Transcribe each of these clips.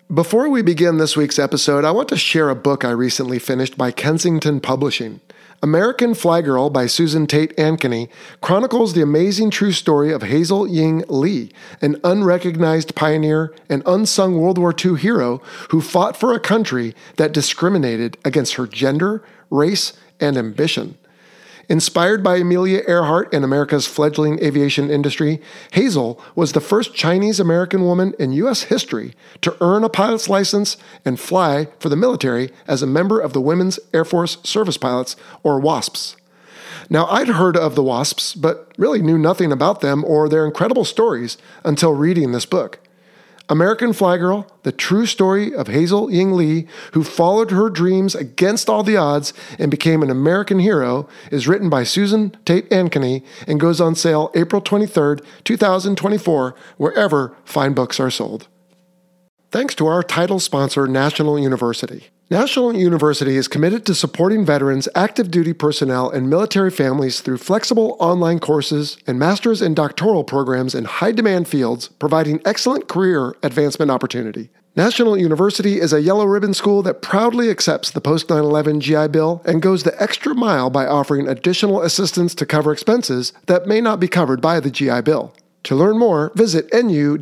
Before we begin this week's episode, I want to share a book I recently finished by Kensington Publishing. American Fly Girl by Susan Tate Ankeny chronicles the amazing true story of Hazel Ying Lee, an unrecognized pioneer and unsung World War II hero who fought for a country that discriminated against her gender, race, and ambition. Inspired by Amelia Earhart and America's fledgling aviation industry, Hazel was the first Chinese-American woman in U.S. history to earn a pilot's license and fly for the military as a member of the Women's Air Force Service Pilots, or WASPs. Now, I'd heard of the WASPs, but really knew nothing about them or their incredible stories until reading this book. American Fly Girl, the true story of Hazel Ying Lee, who followed her dreams against all the odds and became an American hero, is written by Susan Tate Ankeny and goes on sale April 23rd, 2024, wherever fine books are sold. Thanks to our title sponsor, National University. National University is committed to supporting veterans, active duty personnel, and military families through flexible online courses and master's and doctoral programs in high-demand fields, providing excellent career advancement opportunity. National University is a yellow ribbon school that proudly accepts the post-9/11 GI Bill and goes the extra mile by offering additional assistance to cover expenses that may not be covered by the GI Bill. To learn more, visit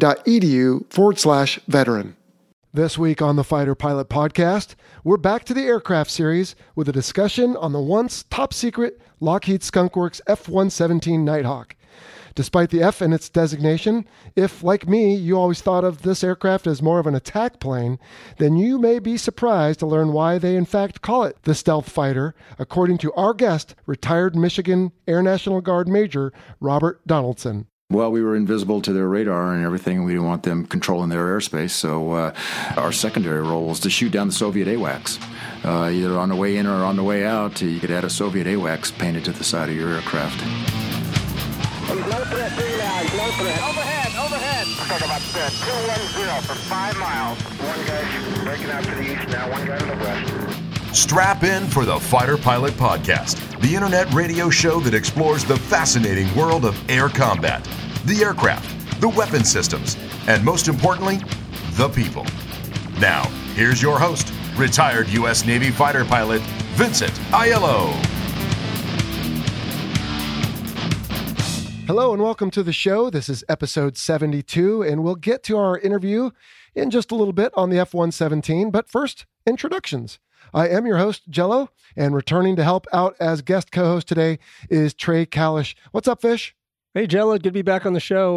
nu.edu/veteran. This week on the Fighter Pilot Podcast, we're back to the aircraft series with a discussion on the once top-secret Lockheed Skunk Works F-117 Nighthawk. Despite the F in its designation, if, like me, you always thought of this aircraft as more of an attack plane, then you may be surprised to learn why they in fact call it the stealth fighter, according to our guest, retired Michigan Air National Guard Major Robert Donaldson. Well, we were invisible to their radar and everything. We didn't want them controlling their airspace, so our secondary role was to shoot down the Soviet AWACS. Either on the way in or on the way out, you could add a Soviet AWACS painted to the side of your aircraft. He's low threat, 3 now, he's low threat. Overhead. Let's talk about 210 for 5 miles. One guy breaking out to the east now, one guy to the west. Strap in for the Fighter Pilot Podcast, the internet radio show that explores the fascinating world of air combat, the aircraft, the weapon systems, and most importantly, the people. Now, here's your host, retired U.S. Navy fighter pilot, Vincent Aiello. Hello and welcome to the show. This is episode 72, and we'll get to our interview in just a little bit on the F-117, but first, introductions. I am your host, Jello, and returning to help out as guest co-host today is Trey Kalish. What's up, Fish? Hey, Jello, good to be back on the show.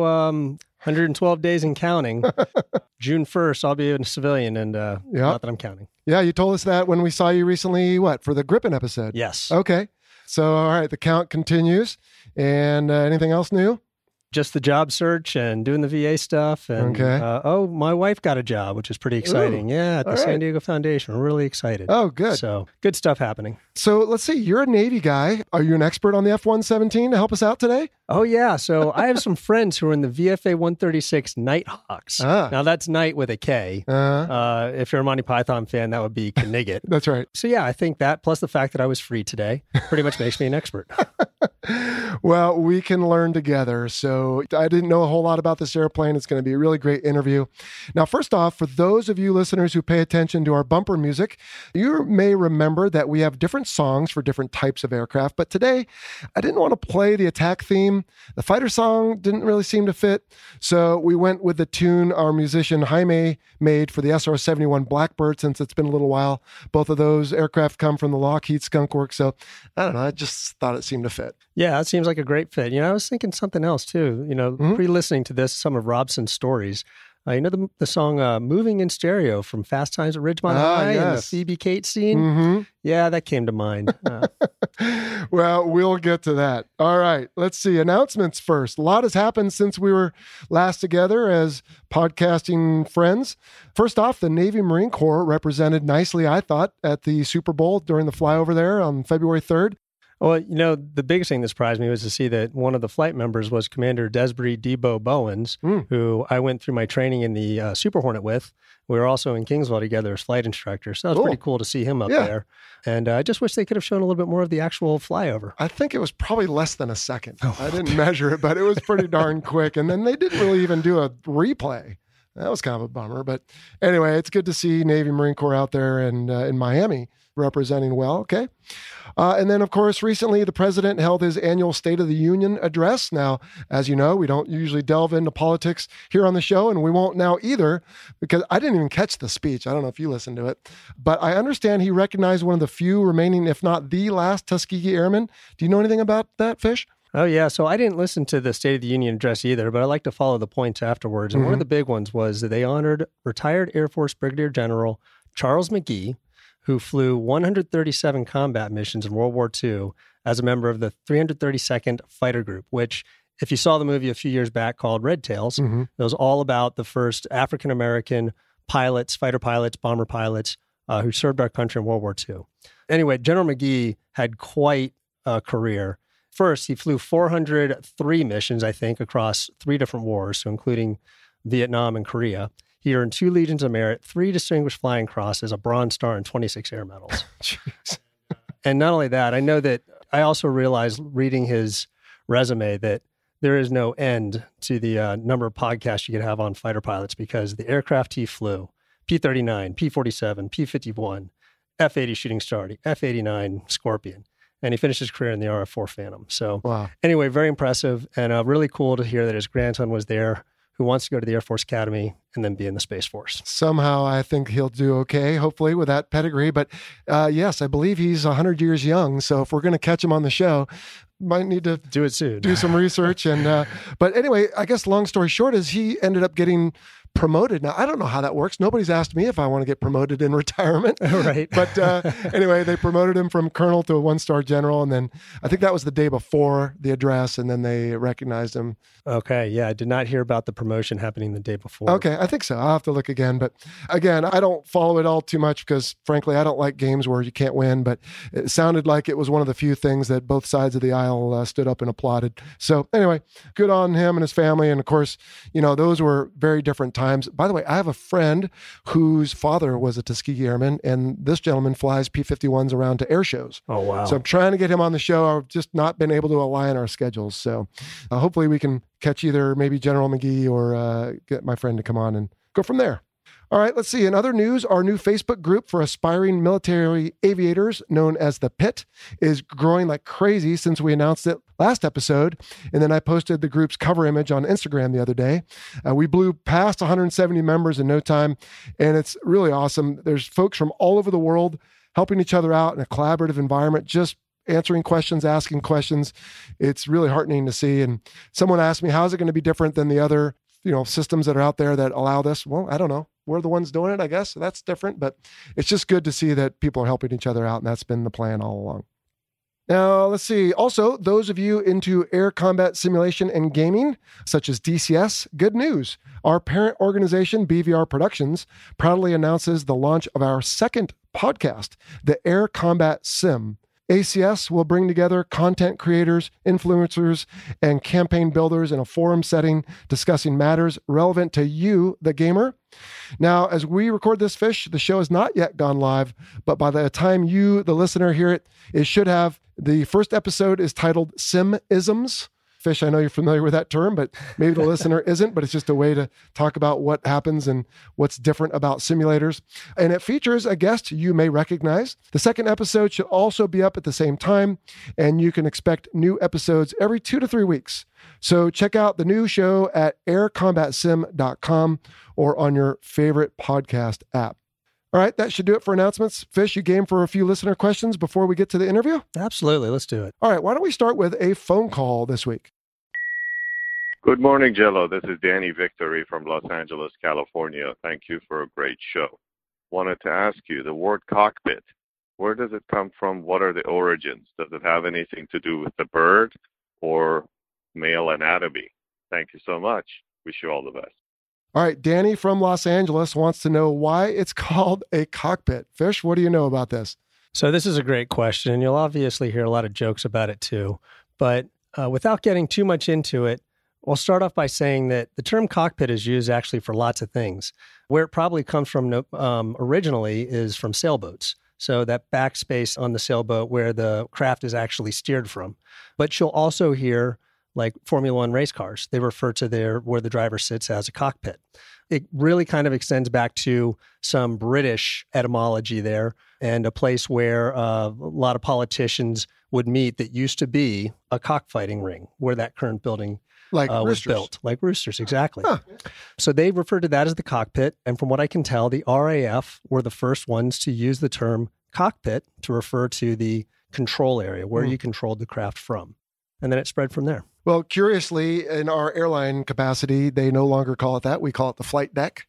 112 days and counting. June 1st, I'll be a civilian, and not that I'm counting. Yeah, you told us that when we saw you recently, for the Gripen episode? Yes. Okay. So, all right, the count continues. And anything else new? Just the job search and doing the VA stuff. And, my wife got a job, which is pretty exciting. Ooh, at the San Diego Foundation. We're really excited. Oh, good. So good stuff happening. So let's see. You're a Navy guy. Are you an expert on the F-117 to help us out today? Oh, yeah. So I have some friends who are in the VFA 136 Nighthawks. Now, that's Night with a K. If you're a Monty Python fan, that would be Knigget. That's right. So, yeah, I think that, plus the fact that I was free today, pretty much makes me an expert. Well, we can learn together. So I didn't know a whole lot about this airplane. It's going to be a really great interview. Now, first off, for those of you listeners who pay attention to our bumper music, you may remember that we have different songs for different types of aircraft. But today, I didn't want to play the attack theme. The fighter song didn't really seem to fit. So we went with the tune our musician Jaime made for the SR-71 Blackbird, since it's been a little while. Both of those aircraft come from the Lockheed Skunk Works. So I don't know. I just thought it seemed to fit. Yeah, it seems like a great fit. I was thinking something else too. Pre-listening to this, some of Robson's stories. The song Moving in Stereo from Fast Times at Ridgemont High and the Phoebe Cates scene? Mm-hmm. Yeah, that came to mind. Well, we'll get to that. All right, let's see. Announcements first. A lot has happened since we were last together as podcasting friends. First off, the Navy Marine Corps represented nicely, I thought, at the Super Bowl during the flyover there on February 3rd. Well, the biggest thing that surprised me was to see that one of the flight members was Commander Desbury Debo Bowens, who I went through my training in the Super Hornet with. We were also in Kingsville together as flight instructors. So that was pretty cool to see him up there. And I just wish they could have shown a little bit more of the actual flyover. I think it was probably less than a second. I didn't measure it, but it was pretty darn quick. And then they didn't really even do a replay. That was kind of a bummer. But anyway, it's good to see Navy Marine Corps out there and in Miami representing well. Okay. And then, of course, recently the president held his annual State of the Union address. Now, as you know, we don't usually delve into politics here on the show, and we won't now either, because I didn't even catch the speech. I don't know if you listened to it, but I understand he recognized one of the few remaining, if not the last, Tuskegee Airmen. Do you know anything about that, Fish? Oh, yeah. So I didn't listen to the State of the Union address either, but I like to follow the points afterwards. And one of the big ones was that they honored retired Air Force Brigadier General Charles McGee, who flew 137 combat missions in World War II as a member of the 332nd Fighter Group, which, if you saw the movie a few years back called Red Tails, it was all about the first African-American pilots, fighter pilots, bomber pilots who served our country in World War II. Anyway, General McGee had quite a career. First, he flew 403 missions, I think, across 3 different wars, so including Vietnam and Korea. He earned 2 Legions of Merit, 3 Distinguished Flying Crosses, a Bronze Star, and 26 Air Medals. And not only that, I know that I also realized reading his resume that there is no end to the number of podcasts you could have on fighter pilots, because the aircraft he flew, P-39, P-47, P-51, F-80 Shooting Star, F-89 Scorpion, and he finished his career in the RF-4 Phantom. So Anyway, very impressive, and really cool to hear that his grandson was there, who wants to go to the Air Force Academy and then be in the Space Force. Somehow I think he'll do okay, hopefully, with that pedigree. But yes, I believe he's 100 years young. So if we're going to catch him on the show, might need to do it soon, do some research. And but anyway, I guess long story short is he ended up getting promoted. Now, I don't know how that works. Nobody's asked me if I want to get promoted in retirement. Right. But anyway, they promoted him from colonel to a 1-star general. And then I think that was the day before the address. And then they recognized him. Okay. Yeah. I did not hear about the promotion happening the day before. Okay. I think so. I'll have to look again. But again, I don't follow it all too much because frankly, I don't like games where you can't win. But it sounded like it was one of the few things that both sides of the aisle stood up and applauded. So anyway, good on him and his family. And of course, you know, those were very different times. By the way, I have a friend whose father was a Tuskegee Airman, and this gentleman flies P-51s around to air shows. Oh, wow. So I'm trying to get him on the show. I've just not been able to align our schedules. So hopefully we can catch either maybe General McGee or get my friend to come on and go from there. All right, let's see. In other news, our new Facebook group for aspiring military aviators, known as The Pit, is growing like crazy since we announced it last episode. And then I posted the group's cover image on Instagram the other day. We blew past 170 members in no time, and it's really awesome. There's folks from all over the world helping each other out in a collaborative environment, just answering questions, asking questions. It's really heartening to see. And someone asked me, how is it going to be different than the other systems that are out there that allow this? Well, I don't know. We're the ones doing it, I guess. So that's different, but it's just good to see that people are helping each other out, and that's been the plan all along. Now, let's see. Also, those of you into air combat simulation and gaming, such as DCS, good news. Our parent organization, BVR Productions, proudly announces the launch of our second podcast, the Air Combat Sim. ACS will bring together content creators, influencers, and campaign builders in a forum setting discussing matters relevant to you, the gamer. Now, as we record this, Fish, the show has not yet gone live, but by the time you, the listener, hear it, it should have. The first episode is titled Sim-isms. Fish, I know you're familiar with that term, but maybe the listener isn't, but it's just a way to talk about what happens and what's different about simulators. And it features a guest you may recognize. The second episode should also be up at the same time, and you can expect new episodes every 2 to 3 weeks. So check out the new show at aircombatsim.com or on your favorite podcast app. All right, that should do it for announcements. Fish, you game for a few listener questions before we get to the interview? Absolutely. Let's do it. All right, why don't we start with a phone call this week? Good morning, Jello. This is Danny Victory from Los Angeles, California. Thank you for a great show. Wanted to ask you, the word cockpit, where does it come from? What are the origins? Does it have anything to do with the bird or male anatomy? Thank you so much. Wish you all the best. All right, Danny from Los Angeles wants to know why it's called a cockpit. Fish, what do you know about this? So this is a great question. You'll obviously hear a lot of jokes about it too. But without getting too much into it, we'll start off by saying that the term cockpit is used actually for lots of things. Where it probably comes from originally is from sailboats. So that backspace on the sailboat where the craft is actually steered from. But you'll also hear like Formula One race cars. They refer to where the driver sits as a cockpit. it really kind of extends back to some British etymology there, and a place where a lot of politicians would meet that used to be a cockfighting ring, where that current building was built. Like roosters, exactly. Huh. So they referred to that as the cockpit. And from what I can tell, the RAF were the first ones to use the term cockpit to refer to the control area, where you controlled the craft from. And then it spread from there. Well, curiously, in our airline capacity, they no longer call it that. We call it the flight deck.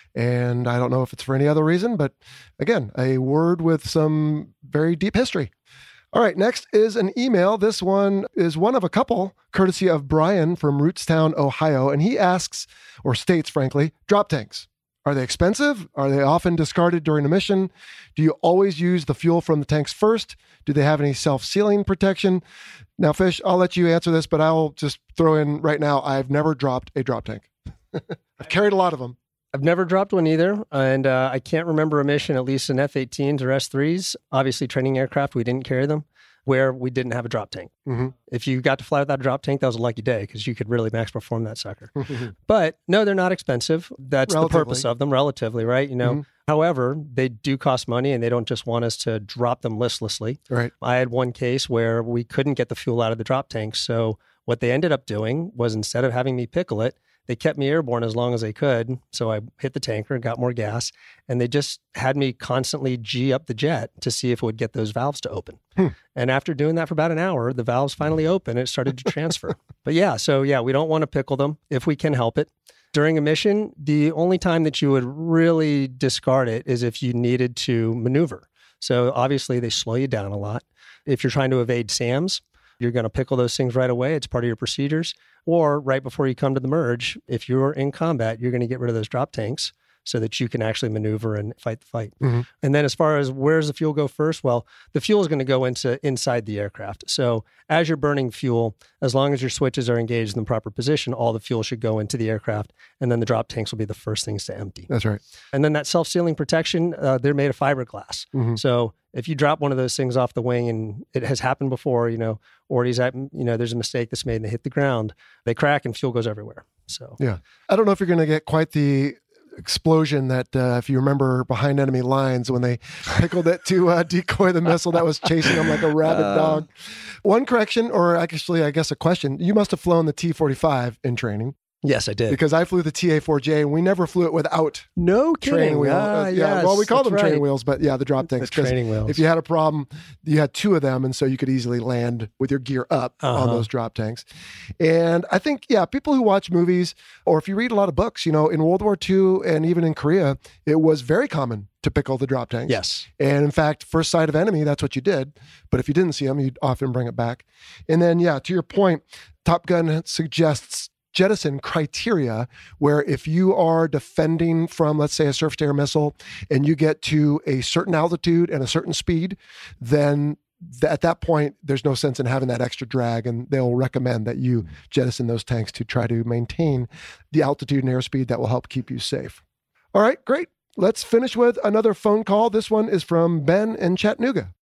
And I don't know if it's for any other reason, but again, a word with some very deep history. All right, next is an email. This one is one of a couple, courtesy of Brian from Rootstown, Ohio. And he asks, or states, frankly, drop tanks. Are they expensive? Are they often discarded during a mission? Do you always use the fuel from the tanks first? Do they have any self-sealing protection? Now, Fish, I'll let you answer this, but I'll just throw in right now, I've never dropped a drop tank. I've carried a lot of them. I've never dropped one either, and I can't remember a mission, at least in F-18s or S-3s, obviously training aircraft, we didn't carry them, where we didn't have a drop tank. Mm-hmm. If you got to fly without a drop tank, that was a lucky day, because you could really max perform that sucker. But no, they're not expensive. That's the purpose of them, relatively, right? You know. However, they do cost money, and they don't just want us to drop them listlessly. Right. I had one case where we couldn't get the fuel out of the drop tank, so what they ended up doing was, instead of having me pickle it, they kept me airborne as long as they could. So I hit the tanker and got more gas, and they just had me constantly G up the jet to see if it would get those valves to open. And after doing that for about an hour, the valves finally opened and it started to transfer. But we don't want to pickle them if we can help it. During a mission, the only time that you would really discard it is if you needed to maneuver. So obviously they slow you down a lot. If you're trying to evade SAMs, you're going to pickle those things right away. It's part of your procedures. Or right before you come to the merge, if you're in combat, you're going to get rid of those drop tanks so that you can actually maneuver and fight the fight. Mm-hmm. And then as far as where does the fuel go first? Well, the fuel is going to go inside the aircraft. So as you're burning fuel, as long as your switches are engaged in the proper position, all the fuel should go into the aircraft. And then the drop tanks will be the first things to empty. That's right. And then that self-sealing protection, they're made of fiberglass. Mm-hmm. So if you drop one of those things off the wing, and it has happened before, or there's a mistake that's made and they hit the ground, they crack and fuel goes everywhere. So yeah, I don't know if you're going to get quite the explosion that if you remember Behind Enemy Lines, when they pickled it to decoy the missile that was chasing them like a rabid dog. One correction, or actually I guess a question, you must have flown the T-45 in training. Yes, I did. Because I flew the TA-4J, and we never flew it without training wheels. Yes, well, we call them training wheels, but the drop tanks. The training wheels. If you had a problem, you had two of them, and so you could easily land with your gear up on those drop tanks. And I think, people who watch movies, or if you read a lot of books, in World War II and even in Korea, it was very common to pickle the drop tanks. Yes. And in fact, first sight of enemy, that's what you did. But if you didn't see them, you'd often bring it back. And then, to your point, Top Gun suggests jettison criteria, where if you are defending from, let's say, a surface-to-air missile, and you get to a certain altitude and a certain speed, then at that point, there's no sense in having that extra drag, and they'll recommend that you jettison those tanks to try to maintain the altitude and airspeed that will help keep you safe. All right, great. Let's finish with another phone call. This one is from Ben in Chattanooga.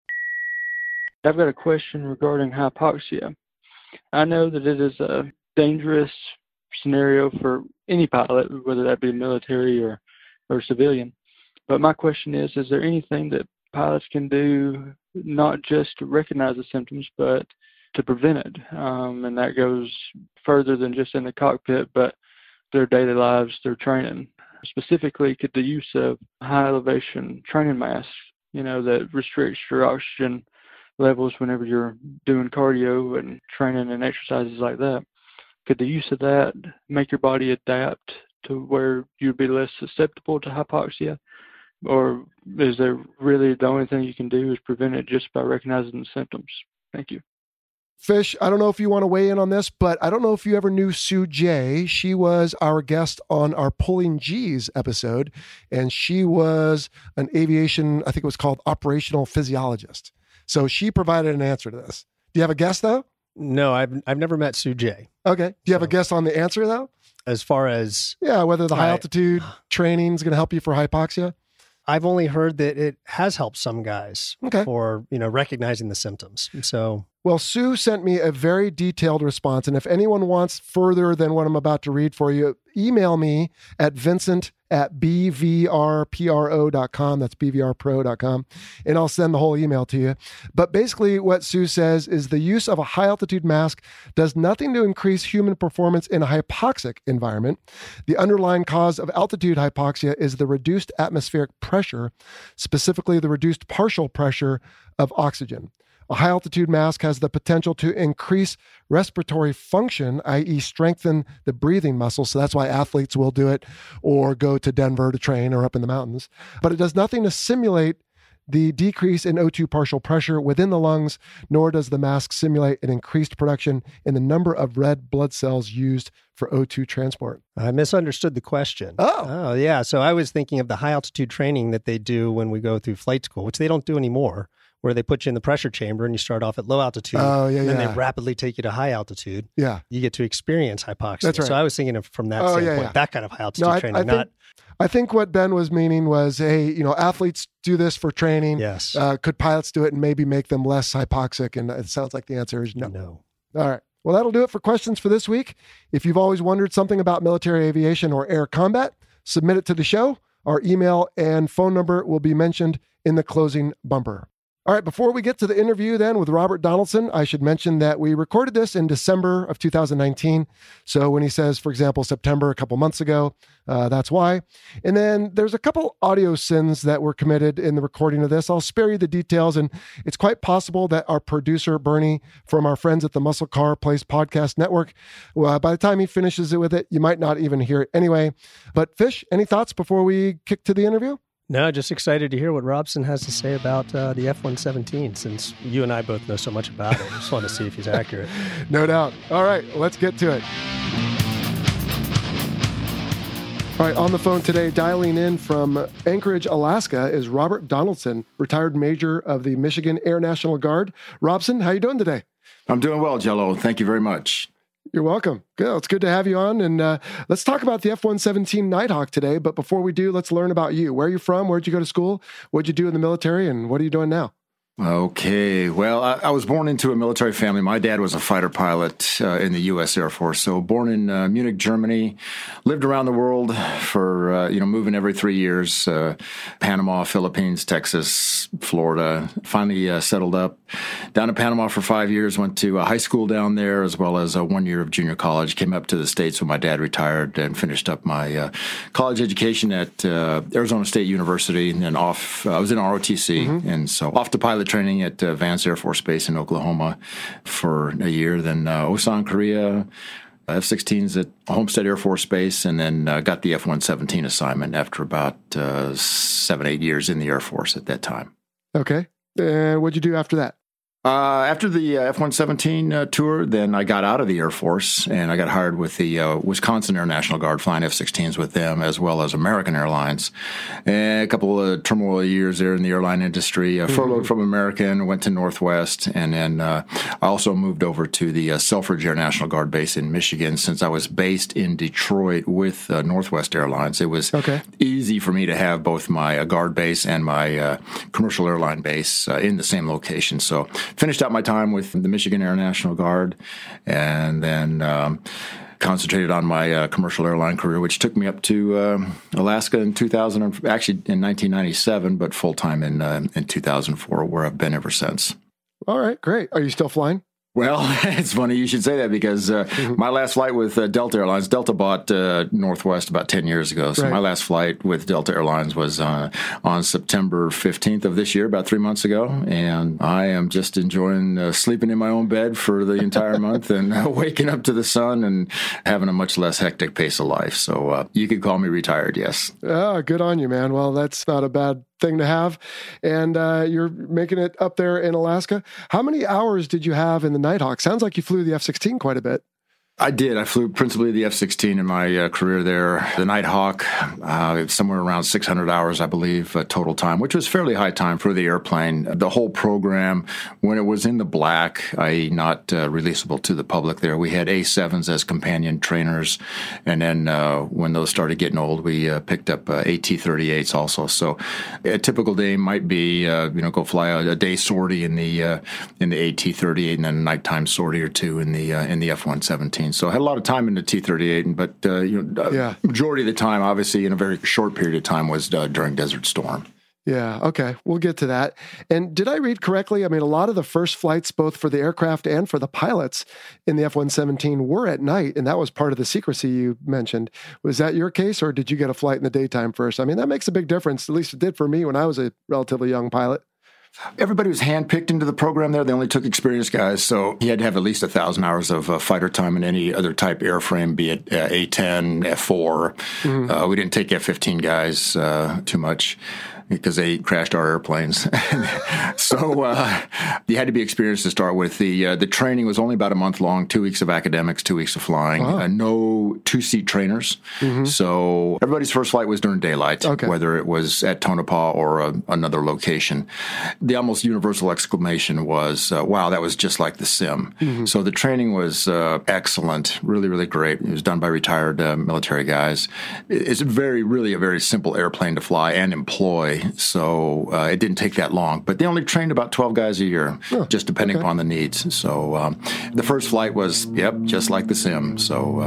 I've got a question regarding hypoxia. I know that it is a dangerous scenario for any pilot, whether that be military or civilian. But my question is there anything that pilots can do, not just to recognize the symptoms, but to prevent it? And that goes further than just in the cockpit, but their daily lives, their training. Specifically, could the use of high elevation training masks, that restricts your oxygen levels whenever you're doing cardio and training and exercises like that, could the use of that make your body adapt to where you'd be less susceptible to hypoxia? Or is there really the only thing you can do is prevent it just by recognizing the symptoms? Thank you. Fish, I don't know if you want to weigh in on this, but I don't know if you ever knew Sue J. She was our guest on our Pulling G's episode, and she was an aviation, I think it was called operational physiologist. So she provided an answer to this. Do you have a guess, though? No, I've never met Sue J. Okay. Do you have a guess on the answer, though? As far as... Yeah, whether the high altitude training is going to help you for hypoxia? I've only heard that it has helped some guys for, recognizing the symptoms. So... Well, Sue sent me a very detailed response. And if anyone wants further than what I'm about to read for you, email me at vincent@bvrpro.com. That's bvrpro.com. And I'll send the whole email to you. But basically what Sue says is the use of a high altitude mask does nothing to increase human performance in a hypoxic environment. The underlying cause of altitude hypoxia is the reduced atmospheric pressure, specifically the reduced partial pressure of oxygen. A high altitude mask has the potential to increase respiratory function, i.e. strengthen the breathing muscles. So that's why athletes will do it or go to Denver to train or up in the mountains. But it does nothing to simulate the decrease in O2 partial pressure within the lungs, nor does the mask simulate an increased production in the number of red blood cells used for O2 transport. I misunderstood the question. Oh, yeah. So I was thinking of the high altitude training that they do when we go through flight school, which they don't do anymore, where they put you in the pressure chamber and you start off at low altitude. Oh, yeah, and then yeah. they rapidly take you to high altitude. Yeah. You get to experience hypoxia. That's right. So I was thinking of from that standpoint, that kind of high altitude training, I think what Ben was meaning was, hey, athletes do this for training. Yes. Could pilots do it and maybe make them less hypoxic? And it sounds like the answer is no. No. All right. Well, that'll do it for questions for this week. If you've always wondered something about military aviation or air combat, submit it to the show. Our email and phone number will be mentioned in the closing bumper. All right, before we get to the interview then with Robert Donaldson, I should mention that we recorded this in December of 2019. So when he says, for example, September, a couple months ago, that's why. And then there's a couple audio sins that were committed in the recording of this. I'll spare you the details. And it's quite possible that our producer, Bernie, from our friends at the Muscle Car Place Podcast Network, by the time he finishes it with it, you might not even hear it anyway. But Fish, any thoughts before we kick to the interview? No, just excited to hear what Robson has to say about the F-117, since you and I both know so much about it. I just want to see if he's accurate. No doubt. All right, let's get to it. All right, on the phone today, dialing in from Anchorage, Alaska, is Robert Donaldson, retired major of the Michigan Air National Guard. Robson, how you doing today? I'm doing well, Jello. Thank you very much. You're welcome. Good. It's good to have you on. And let's talk about the F-117 Nighthawk today. But before we do, let's learn about you. Where are you from? Where'd you go to school? What'd you do in the military? And what are you doing now? Okay. Well, I was born into a military family. My dad was a fighter pilot in the U.S. Air Force. So born in Munich, Germany, lived around the world for, moving every 3 years, Panama, Philippines, Texas, Florida. Finally settled up down in Panama for 5 years, went to high school down there as well as 1 year of junior college. Came up to the States when my dad retired and finished up my college education at Arizona State University. And then I was in ROTC. And so off to pilot training at Vance Air Force Base in Oklahoma for a year, then Osan, Korea, F-16s at Homestead Air Force Base, and then got the F-117 assignment after about 7-8 years in the Air Force at that time. Okay. What'd you do after that? After the F-117 tour, then I got out of the Air Force and I got hired with the Wisconsin Air National Guard, flying F-16s with them as well as American Airlines. And a couple of turmoil years there in the airline industry. Furloughed from American, went to Northwest, and then I also moved over to the Selfridge Air National Guard base in Michigan. Since I was based in Detroit with Northwest Airlines, it was easy for me to have both my guard base and my commercial airline base in the same location. So finished out my time with the Michigan Air National Guard, and then concentrated on my commercial airline career, which took me up to Alaska in 1997, but full time in 2004, where I've been ever since. All right, great. Are you still flying? Well, it's funny you should say that because my last flight with Delta Airlines, Delta bought Northwest about 10 years ago. So my last flight with Delta Airlines was on September 15th of this year, about 3 months ago. And I am just enjoying sleeping in my own bed for the entire month and waking up to the sun and having a much less hectic pace of life. So you could call me retired, yes. Oh, good on you, man. Well, that's not a bad thing to have. And you're making it up there in Alaska. How many hours did you have in the Nighthawk? Sounds like you flew the F-16 quite a bit. I did. I flew principally the F-16 in my career there. The Nighthawk, somewhere around 600 hours, I believe, total time, which was fairly high time for the airplane. The whole program, when it was in the black, i.e. not releasable to the public there, we had A-7s as companion trainers. And then when those started getting old, we picked up AT-38s also. So a typical day might be, go fly a day sortie in the AT-38 and then a nighttime sortie or two in the F-117. So I had a lot of time in the T-38, but majority of the time, obviously, in a very short period of time, was during Desert Storm. Yeah, okay. We'll get to that. And did I read correctly? I mean, a lot of the first flights, both for the aircraft and for the pilots in the F-117 were at night, and that was part of the secrecy you mentioned. Was that your case, or did you get a flight in the daytime first? I mean, that makes a big difference. At least it did for me when I was a relatively young pilot. Everybody was handpicked into the program there. They only took experienced guys, so you had to have at least 1,000 hours of fighter time in any other type airframe, be it A-10, F-4. Mm-hmm. We didn't take F-15 guys too much, because they crashed our airplanes. So you had to be experienced to start with. The training was only about a month long, 2 weeks of academics, 2 weeks of flying, no two-seat trainers. Mm-hmm. So everybody's first flight was during daylight, whether it was at Tonopah or another location. The almost universal exclamation was, wow, that was just like the sim. Mm-hmm. So the training was excellent, really, really great. It was done by retired military guys. It's really a very simple airplane to fly and employ. So it didn't take that long, but they only trained about 12 guys a year, just depending upon the needs. So the first flight was, just like the sim. So,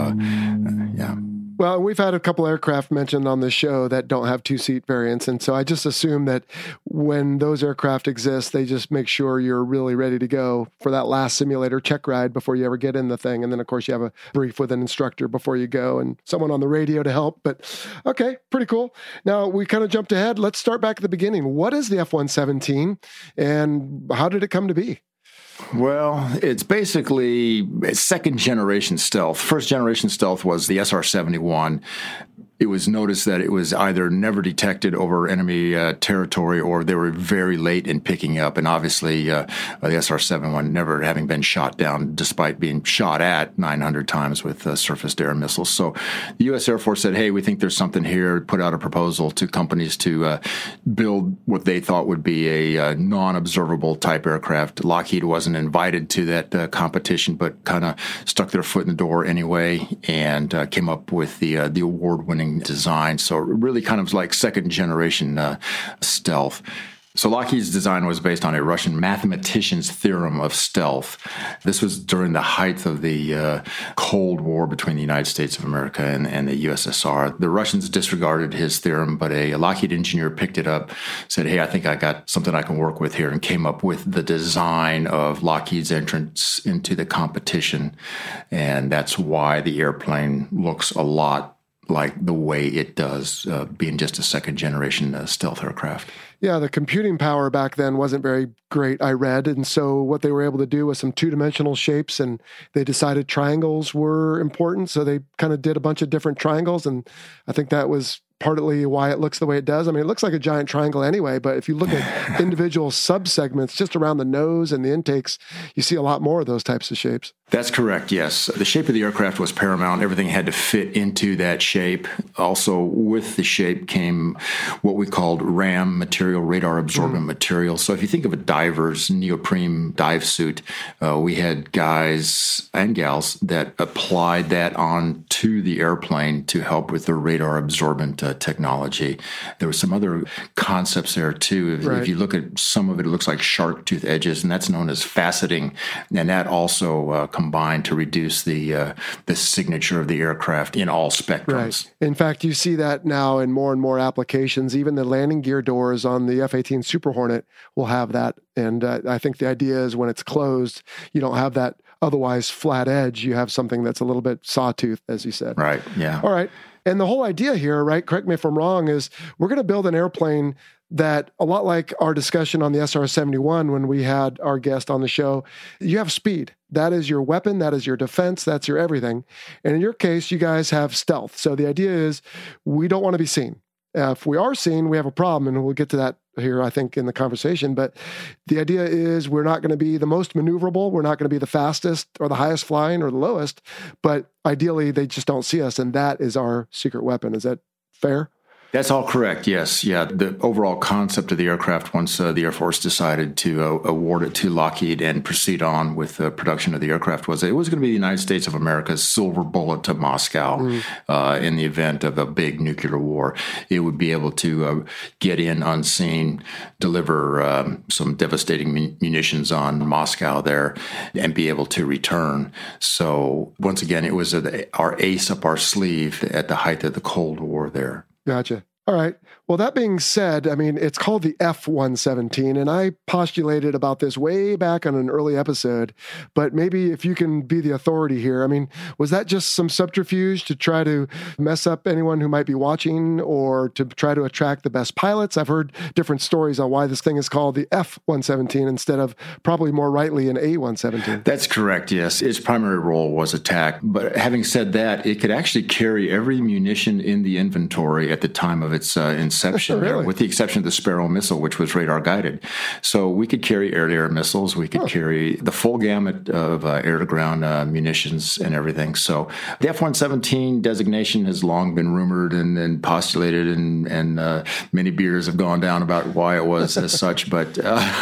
yeah. Well, we've had a couple aircraft mentioned on the show that don't have two-seat variants, and so I just assume that when those aircraft exist, they just make sure you're really ready to go for that last simulator check ride before you ever get in the thing. And then, of course, you have a brief with an instructor before you go and someone on the radio to help. But, okay, pretty cool. Now, we kind of jumped ahead. Let's start back at the beginning. What is the F-117, and how did it come to be? Well, it's basically second-generation stealth. First-generation stealth was the SR-71. It was noticed that it was either never detected over enemy territory, or they were very late in picking up. And obviously, the SR-71 never having been shot down, despite being shot at 900 times with surface-to-air missiles. So the U.S. Air Force said, hey, we think there's something here, put out a proposal to companies to build what they thought would be a non-observable type aircraft. Lockheed wasn't invited to that competition, but kind of stuck their foot in the door anyway, and came up with the award-winning design. So really kind of like second generation stealth. So Lockheed's design was based on a Russian mathematician's theorem of stealth. This was during the height of the Cold War between the United States of America and the USSR. The Russians disregarded his theorem, but a Lockheed engineer picked it up, said, hey, I think I got something I can work with here, and came up with the design of Lockheed's entrance into the competition. And that's why the airplane looks a lot like the way it does, being just a second-generation stealth aircraft. Yeah, the computing power back then wasn't very great, I read. And so what they were able to do was some two-dimensional shapes, and they decided triangles were important. So they kind of did a bunch of different triangles, and I think that was partly why it looks the way it does. I mean, it looks like a giant triangle anyway, but if you look at individual subsegments just around the nose and the intakes, you see a lot more of those types of shapes. That's correct, yes. The shape of the aircraft was paramount. Everything had to fit into that shape. Also, with the shape came what we called RAM material, radar absorbent material. So if you think of a diver's neoprene dive suit, we had guys and gals that applied that onto the airplane to help with the radar absorbent technology. There were some other concepts there too. If you look at some of it, it looks like shark tooth edges, and that's known as faceting. And that also combined to reduce the signature of the aircraft in all spectrums. Right. In fact, you see that now in more and more applications. Even the landing gear doors on the F-18 Super Hornet will have that. And I think the idea is when it's closed, you don't have that otherwise flat edge. You have something that's a little bit sawtooth, as you said. Right, yeah. All right. And the whole idea here, right, correct me if I'm wrong, is we're going to build an airplane that, a lot like our discussion on the SR-71 when we had our guest on the show, you have speed. That is your weapon. That is your defense. That's your everything. And in your case, you guys have stealth. So the idea is we don't want to be seen. If we are seeing, we have a problem, and we'll get to that here, I think, in the conversation. But the idea is we're not going to be the most maneuverable. We're not going to be the fastest or the highest flying or the lowest. But ideally, they just don't see us, and that is our secret weapon. Is that fair? That's all correct, yes. Yeah, the overall concept of the aircraft, once the Air Force decided to award it to Lockheed and proceed on with the production of the aircraft, was it was going to be the United States of America's silver bullet to Moscow in the event of a big nuclear war. It would be able to get in unseen, deliver some devastating munitions on Moscow there, and be able to return. So once again, it was our ace up our sleeve at the height of the Cold War there. Gotcha. All right. Well, that being said, I mean, it's called the F-117, and I postulated about this way back on an early episode, but maybe if you can be the authority here, I mean, was that just some subterfuge to try to mess up anyone who might be watching or to try to attract the best pilots? I've heard different stories on why this thing is called the F-117 instead of probably more rightly an A-117. That's correct, yes. Its primary role was attack, but having said that, it could actually carry every munition in the inventory at the time of its inception, Really? with the exception of the Sparrow missile, which was radar guided. So we could carry air-to-air missiles. We could carry the full gamut of air-to-ground munitions and everything. So the F-117 designation has long been rumored and postulated, and many beers have gone down about why it was as such. But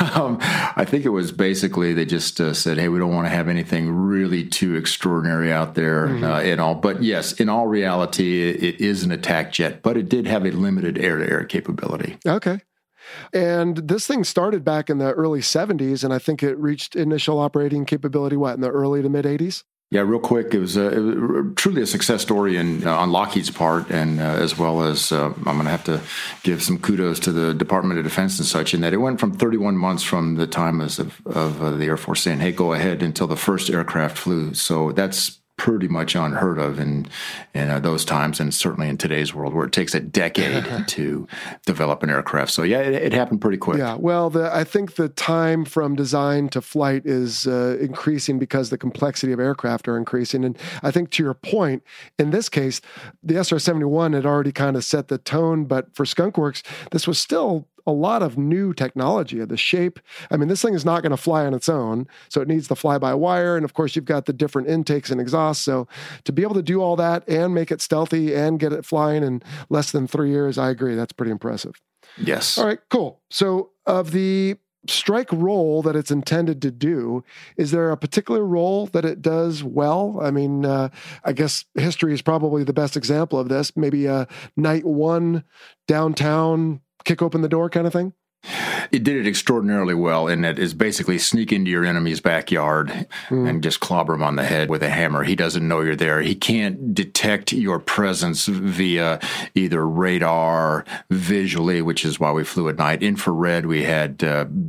I think it was basically they just said, hey, we don't want to have anything really too extraordinary out there and all. But yes, in all reality, it is an attack jet, but it did have a limited air-to-air capability. Okay. And this thing started back in the early 70s, and I think it reached initial operating capability, in the early to mid-80s? Yeah, real quick, it was truly a success story on Lockheed's part, and as well as I'm going to have to give some kudos to the Department of Defense and such, in that it went from 31 months from the time of the Air Force saying, hey, go ahead, until the first aircraft flew. So that's pretty much unheard of in those times, and certainly in today's world where it takes a decade to develop an aircraft. So yeah, it happened pretty quick. Yeah, well, I think the time from design to flight is increasing because the complexity of aircraft are increasing. And I think to your point, in this case, the SR-71 had already kind of set the tone, but for Skunk Works, this was still a lot of new technology of the shape. I mean, this thing is not going to fly on its own, so it needs the fly-by-wire, and of course, you've got the different intakes and exhausts. So to be able to do all that and make it stealthy and get it flying in less than 3 years, I agree. That's pretty impressive. Yes. All right, cool. So of the strike role that it's intended to do, is there a particular role that it does well? I mean, I guess history is probably the best example of this. Maybe a night one downtown, kick open the door kind of thing? It did it extraordinarily well, and it is basically sneak into your enemy's backyard and just clobber him on the head with a hammer. He doesn't know you're there. He can't detect your presence via either radar, visually, which is why we flew at night. Infrared, we had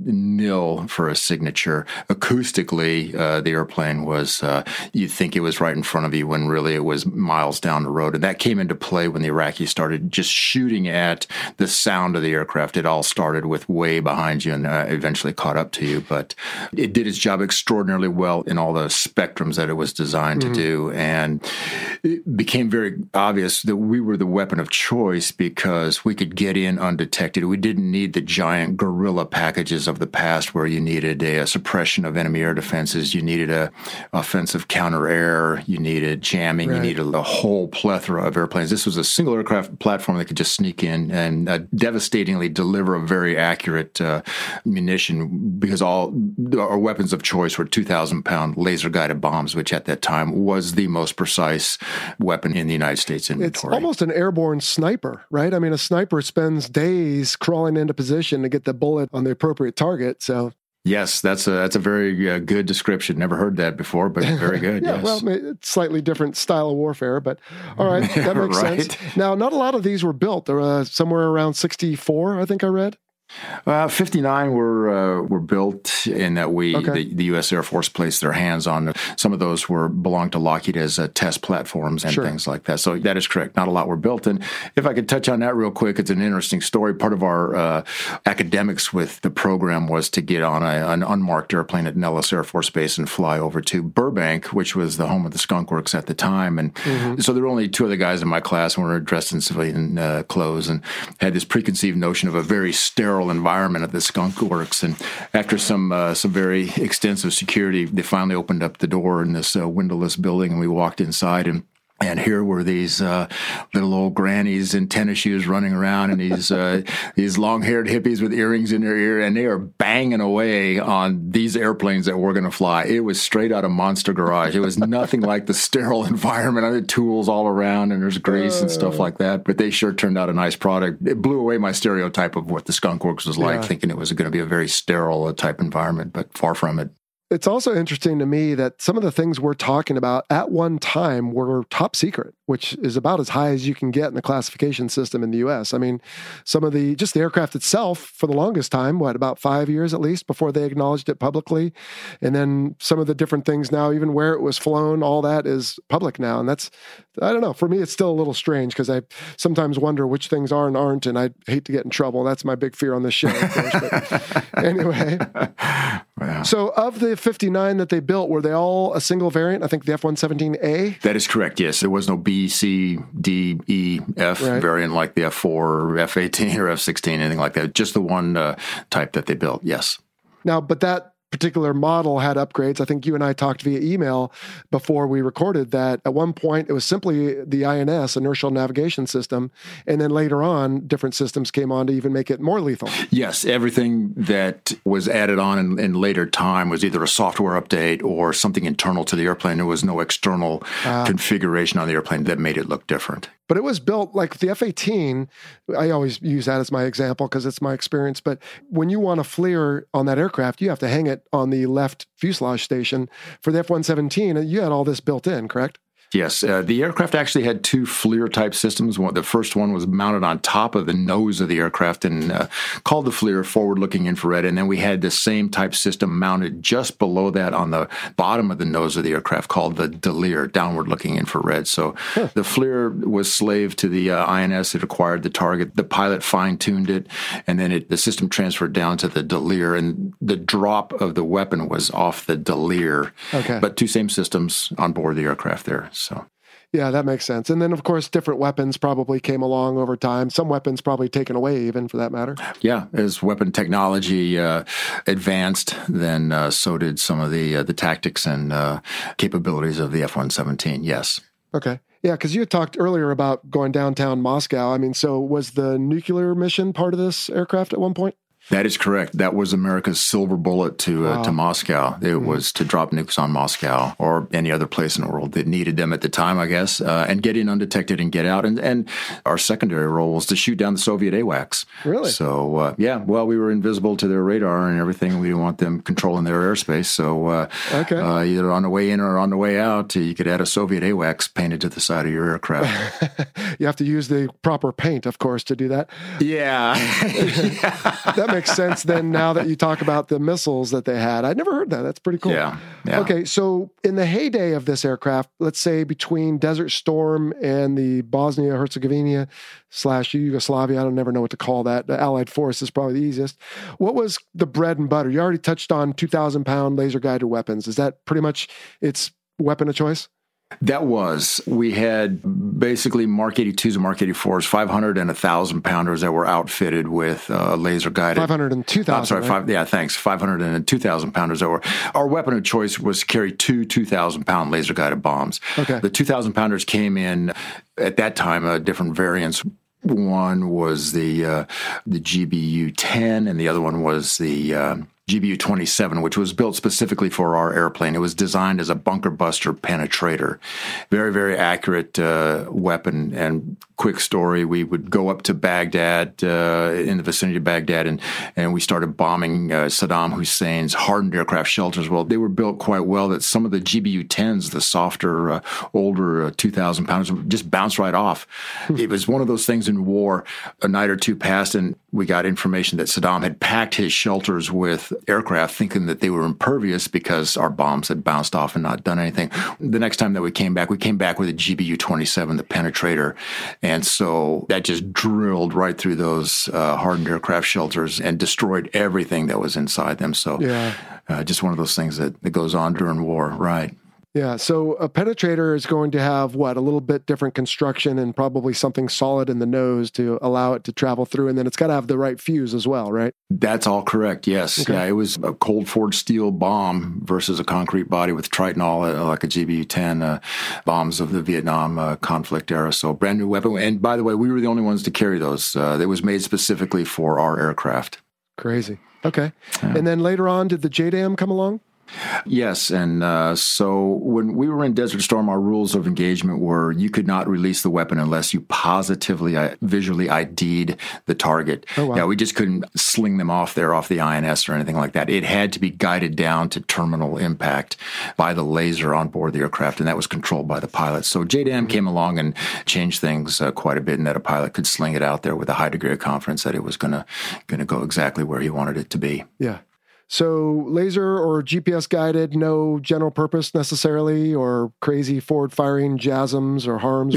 nil for a signature. Acoustically, the airplane was, you'd think it was right in front of you when really it was miles down the road. And that came into play when the Iraqis started just shooting at the sound of the aircraft. It all started with way behind you and eventually caught up to you. But it did its job extraordinarily well in all the spectrums that it was designed to do. And it became very obvious that we were the weapon of choice because we could get in undetected. We didn't need the giant guerrilla packages of the past where you needed a suppression of enemy air defenses. You needed a offensive counter-air. You needed jamming. You needed a whole plethora of airplanes. This was a single aircraft platform that could just sneak in and devastatingly deliver a very accurate munition, because all our weapons of choice were 2,000-pound laser-guided bombs, which at that time was the most precise weapon in the United States inventory. It's almost an airborne sniper, right? I mean, a sniper spends days crawling into position to get the bullet on the appropriate target, so... Yes, that's a very good description. Never heard that before, but very good. Yeah, yes. well, it's slightly different style of warfare, but all right, that makes sense. Now, not a lot of these were built. There were somewhere around 64, I think I read. 59 were built in that the U.S. Air Force placed their hands on. Some of those belonged to Lockheed as test platforms and things like that. So that is correct. Not a lot were built. And if I could touch on that real quick, it's an interesting story. Part of our academics with the program was to get on an unmarked airplane at Nellis Air Force Base and fly over to Burbank, which was the home of the Skunk Works at the time. And so there were only two other guys in my class, and we were dressed in civilian clothes and had this preconceived notion of a very sterile environment at the Skunk Works. And after some very extensive security, they finally opened up the door in this windowless building, and we walked inside, and here were these little old grannies in tennis shoes running around, and these long-haired hippies with earrings in their ear, and they are banging away on these airplanes that we're going to fly. It was straight out of Monster Garage. It was nothing like the sterile environment. I had tools all around, and there's grease and stuff like that. But they sure turned out a nice product. It blew away my stereotype of what the Skunk Works was like, thinking it was going to be a very sterile type environment, but far from it. It's also interesting to me that some of the things we're talking about at one time were top secret, which is about as high as you can get in the classification system in the U.S. I mean, some of the aircraft itself for the longest time, about 5 years at least before they acknowledged it publicly. And then some of the different things now, even where it was flown, all that is public now. And that's, I don't know, for me, it's still a little strange because I sometimes wonder which things are and aren't, and I hate to get in trouble. That's my big fear on this show, of course. But anyway. Wow. So of the 59 that they built, were they all a single variant? I think the F-117A? That is correct, yes. There was no B, C, D, E, F variant like the F-4 or F-18 or F-16, anything like that. Just the one type that they built, yes. Now, but that particular model had upgrades. I think you and I talked via email before we recorded that at one point it was simply the INS, Inertial Navigation System, and then later on different systems came on to even make it more lethal. Yes, everything that was added on in later time was either a software update or something internal to the airplane. There was no external configuration on the airplane that made it look different. But it was built like the F-18. I always use that as my example because it's my experience. But when you want a FLIR on that aircraft, you have to hang it on the left fuselage station. For the F-117, you had all this built in, correct? Yes, the aircraft actually had two FLIR-type systems. The first one was mounted on top of the nose of the aircraft and called the FLIR, forward-looking infrared. And then we had the same type system mounted just below that on the bottom of the nose of the aircraft called the DLIR, downward-looking infrared. So the FLIR was slave to the INS. It acquired the target. The pilot fine-tuned it, and then the system transferred down to the DLIR, and the drop of the weapon was off the DLIR. Okay. But two same systems on board the aircraft there. So, yeah, that makes sense. And then, of course, different weapons probably came along over time. Some weapons probably taken away, even for that matter. Yeah, as weapon technology advanced, then so did some of the tactics and capabilities of the F-117. Yes. Okay. Yeah, because you had talked earlier about going downtown Moscow. I mean, so was the nuclear mission part of this aircraft at one point? That is correct. That was America's silver bullet to Moscow. It was to drop nukes on Moscow or any other place in the world that needed them at the time, I guess, and get in undetected and get out. And our secondary role was to shoot down the Soviet AWACS. Really? So, we were invisible to their radar and everything. We didn't want them controlling their airspace. So either on the way in or on the way out, you could add a Soviet AWACS painted to the side of your aircraft. You have to use the proper paint, of course, to do that. Yeah. That makes sense then now that you talk about the missiles that they had. I'd never heard that. That's pretty cool. Yeah. Okay, so in the heyday of this aircraft, let's say between Desert Storm and the Bosnia-Herzegovina / Yugoslavia, I don't never know what to call that. The Allied force is probably the easiest. What was the bread and butter? You already touched on 2,000-pound laser-guided weapons. Is that pretty much its weapon of choice? That was. We had basically Mark 82s and Mark 84s, 500 and 1,000 pounders that were outfitted with laser guided. 500 and 2,000. I'm sorry, right? Thanks. 500 and 2,000 pounders that were. Our weapon of choice was to carry two 2,000-pound laser guided bombs. Okay. The 2,000 pounders came in at that time, different variants. One was the GBU-10, and the other one was the GBU-27, which was built specifically for our airplane. It was designed as a bunker buster penetrator. Very, very accurate weapon. And quick story, we would go up to Baghdad, in the vicinity of Baghdad, and we started bombing Saddam Hussein's hardened aircraft shelters. Well, they were built quite well that some of the GBU-10s, the softer, older 2,000 pounds, just bounced right off. It was one of those things in war. A night or two passed, and we got information that Saddam had packed his shelters with aircraft thinking that they were impervious because our bombs had bounced off and not done anything. The next time that we came back with a GBU-27, the Penetrator. And so that just drilled right through those hardened aircraft shelters and destroyed everything that was inside them. So just one of those things that goes on during war, right? Yeah, so a Penetrator is going to have, a little bit different construction and probably something solid in the nose to allow it to travel through, and then it's got to have the right fuse as well, right? That's all correct, yes. Okay. Yeah, it was a cold-forged steel bomb versus a concrete body with Tritonol, like a GBU-10 bombs of the Vietnam conflict era, so brand new weapon. And by the way, we were the only ones to carry those. It was made specifically for our aircraft. Crazy. Okay. Yeah. And then later on, did the JDAM come along? Yes, and so when we were in Desert Storm, our rules of engagement were you could not release the weapon unless you positively, visually ID'd the target. Oh, wow. Yeah, we just couldn't sling them off the INS or anything like that. It had to be guided down to terminal impact by the laser on board the aircraft, and that was controlled by the pilot. So JDAM came along and changed things quite a bit, and that a pilot could sling it out there with a high degree of confidence that it was going to go exactly where he wanted it to be. Yeah. So laser or GPS guided, no general purpose necessarily, or crazy forward firing JASMs or HARMs?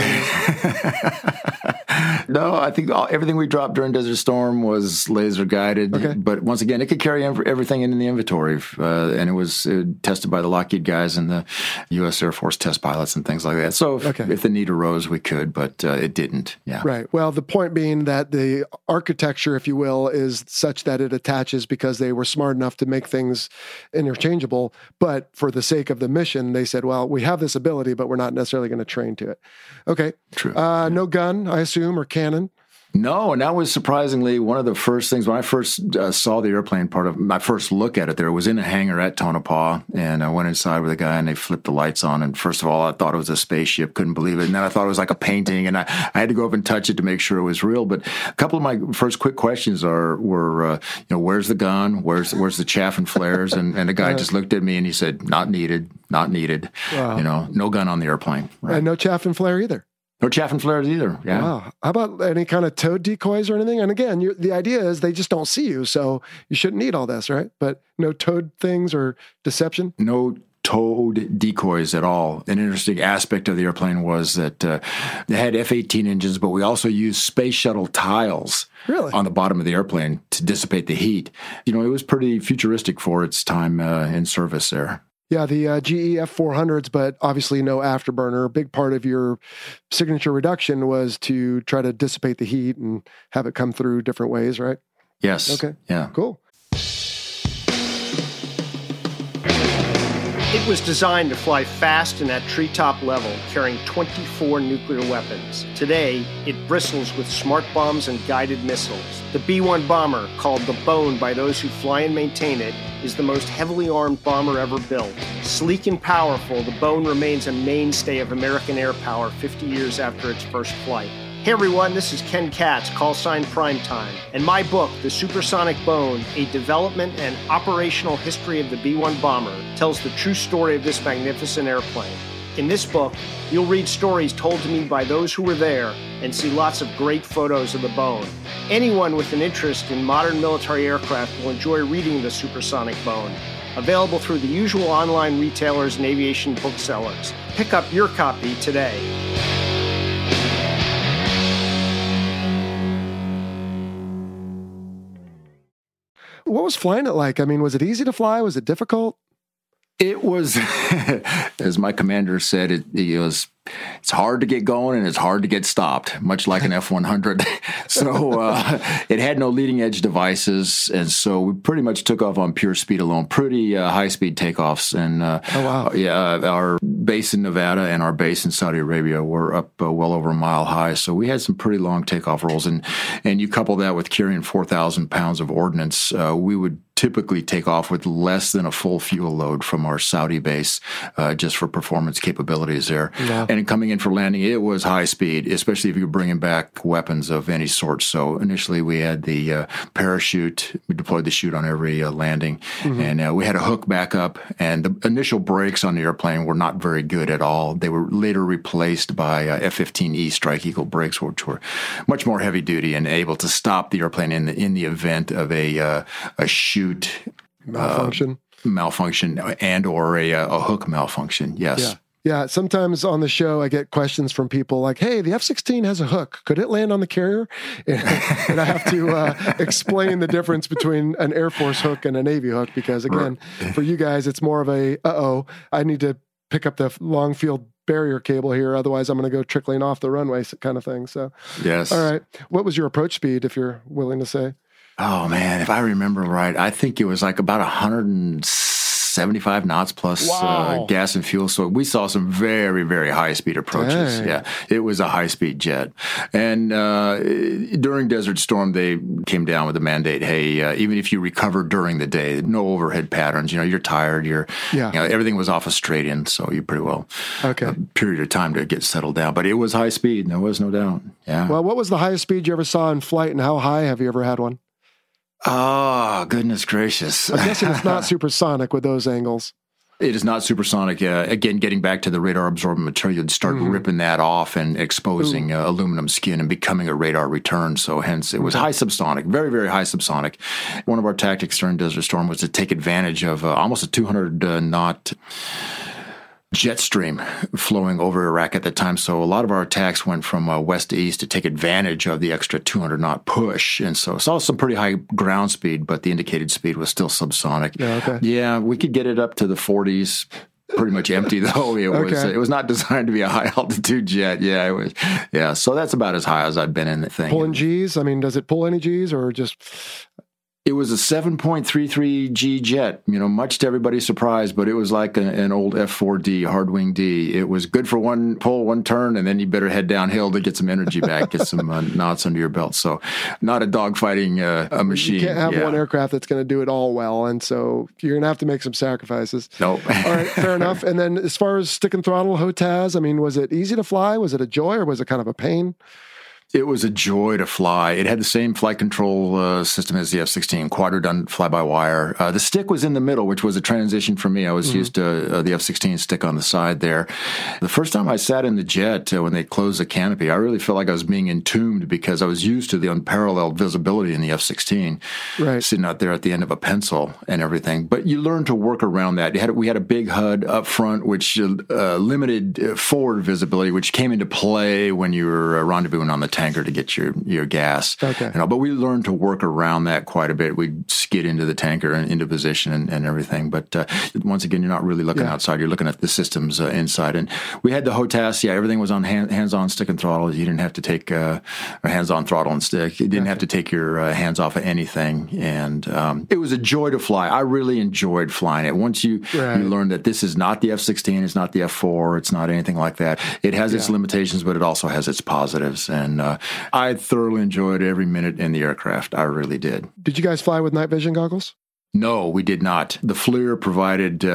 No, I think everything we dropped during Desert Storm was laser guided. Okay. But once again, it could carry everything in the inventory. And it was tested by the Lockheed guys and the U.S. Air Force test pilots and things like that. So if the need arose, we could, but it didn't. Yeah. Right. Well, the point being that the architecture, if you will, is such that it attaches because they were smart enough to make things interchangeable. But for the sake of the mission, they said, well, we have this ability, but we're not necessarily going to train to it. Okay. True. No gun, I assume, or cannon? No, and that was surprisingly one of the first things. When I first saw the airplane, part of my first look at it there, was in a hangar at Tonopah, and I went inside with a guy, and they flipped the lights on, and first of all, I thought it was a spaceship, couldn't believe it, and then I thought it was like a painting, and I had to go up and touch it to make sure it was real. But a couple of my first quick questions were, where's the gun? Where's the chaff and flares? And the guy just looked at me, and he said, not needed. Wow. No gun on the airplane. Right? And no chaff and flare either. No chaff and flares either. Yeah. Wow. How about any kind of toad decoys or anything? And again, the idea is they just don't see you, so you shouldn't need all this, right? But no toad things or deception? No toad decoys at all. An interesting aspect of the airplane was that they had F-18 engines, but we also used space shuttle tiles on the bottom of the airplane to dissipate the heat. It was pretty futuristic for its time in service there. Yeah, the GE F400s, but obviously no afterburner. A big part of your signature reduction was to try to dissipate the heat and have it come through different ways, right? Yes. Okay. Yeah. Cool. It was designed to fly fast and at treetop level, carrying 24 nuclear weapons. Today, it bristles with smart bombs and guided missiles. The B-1 bomber, called the Bone by those who fly and maintain it, is the most heavily armed bomber ever built. Sleek and powerful, the Bone remains a mainstay of American air power 50 years after its first flight. Hey everyone, this is Ken Katz, call sign Primetime, and my book, The Supersonic Bone, A Development and Operational History of the B-1 Bomber, tells the true story of this magnificent airplane. In this book, you'll read stories told to me by those who were there and see lots of great photos of the Bone. Anyone with an interest in modern military aircraft will enjoy reading The Supersonic Bone, available through the usual online retailers and aviation booksellers. Pick up your copy today. What was flying it like? I mean, was it easy to fly? Was it difficult? It was, as my commander said, it's hard to get going and it's hard to get stopped, much like an F-100. So it had no leading edge devices, and so we pretty much took off on pure speed alone. Pretty high speed takeoffs, and our base in Nevada and our base in Saudi Arabia were up well over a mile high. So we had some pretty long takeoff rolls, and you couple that with carrying 4,000 pounds of ordnance, we would typically take off with less than a full fuel load from our Saudi base, just for performance capabilities there. Yeah. And coming in for landing, it was high speed, especially if you're bringing back weapons of any sort. So initially we had the parachute. We deployed the chute on every landing, and we had a hook backup. And the initial brakes on the airplane were not very good at all. They were later replaced by F-15E Strike Eagle brakes, which were much more heavy duty and able to stop the airplane in the event of a chute malfunction and or a hook malfunction. Yes. Yeah, sometimes on the show I get questions from people like, hey, the F-16 has a hook. Could it land on the carrier? And I have to explain the difference between an Air Force hook and a Navy hook because, again, for you guys, it's more of a, I need to pick up the long field barrier cable here. Otherwise, I'm going to go trickling off the runway kind of thing. So, yes. All right. What was your approach speed, if you're willing to say? Oh, man, if I remember right, I think it was like about 175 knots plus gas and fuel. So we saw some very, very high-speed approaches. Dang. Yeah, it was a high-speed jet. And during Desert Storm, they came down with a mandate, hey, even if you recover during the day, no overhead patterns, you're tired, everything was off a straight in, so you pretty well a period of time to get settled down. But it was high speed, there was no doubt. Yeah. Well, what was the highest speed you ever saw in flight, and how high have you ever had one? Oh, goodness gracious. I'm guessing it's not supersonic with those angles. It is not supersonic. Again, getting back to the radar absorbent material, you'd start ripping that off and exposing aluminum skin and becoming a radar return. So hence it was high subsonic, very, very high subsonic. One of our tactics during Desert Storm was to take advantage of almost a 200 knot jet stream flowing over Iraq at the time. So a lot of our attacks went from west to east to take advantage of the extra 200 knot push. And so saw some pretty high ground speed, but the indicated speed was still subsonic. Yeah, we could get it up to the 40s. Pretty much empty though. It was not designed to be a high altitude jet. Yeah, it was. Yeah, so that's about as high as I've been in the thing. Pulling G's? I mean, does it pull any G's or just? It was a 7.33 G jet, much to everybody's surprise, but it was like an old F4D, hard wing D. It was good for one pull, one turn, and then you better head downhill to get some energy back, get some knots under your belt. So not a dogfighting a machine. You can't have one aircraft that's going to do it all well, and so you're going to have to make some sacrifices. Nope. All right, fair enough. And then as far as stick and throttle, HOTAS, I mean, was it easy to fly? Was it a joy, or was it kind of a pain? It was a joy to fly. It had the same flight control system as the F-16, quadra-done fly-by-wire. The stick was in the middle, which was a transition for me. I was used to the F-16 stick on the side there. The first time I sat in the jet, when they closed the canopy, I really felt like I was being entombed because I was used to the unparalleled visibility in the F-16, sitting out there at the end of a pencil and everything. But you learn to work around that. We had a big HUD up front, which limited forward visibility, which came into play when you were rendezvousing on the tanker to get your gas. But we learned to work around that quite a bit. We'd skid into the tanker and into position and everything. But once again, you're not really looking outside. You're looking at the systems inside. And we had the HOTAS. Yeah, everything was on hands-on stick and throttle. You didn't have to take hands-on throttle and stick. You didn't have to take your hands off of anything. And it was a joy to fly. I really enjoyed flying it. Once you learn that this is not the F-16, it's not the F-4, it's not anything like that. It has its limitations, but it also has its positives. And I thoroughly enjoyed every minute in the aircraft. I really did. Did you guys fly with night vision goggles? No, we did not. The FLIR provided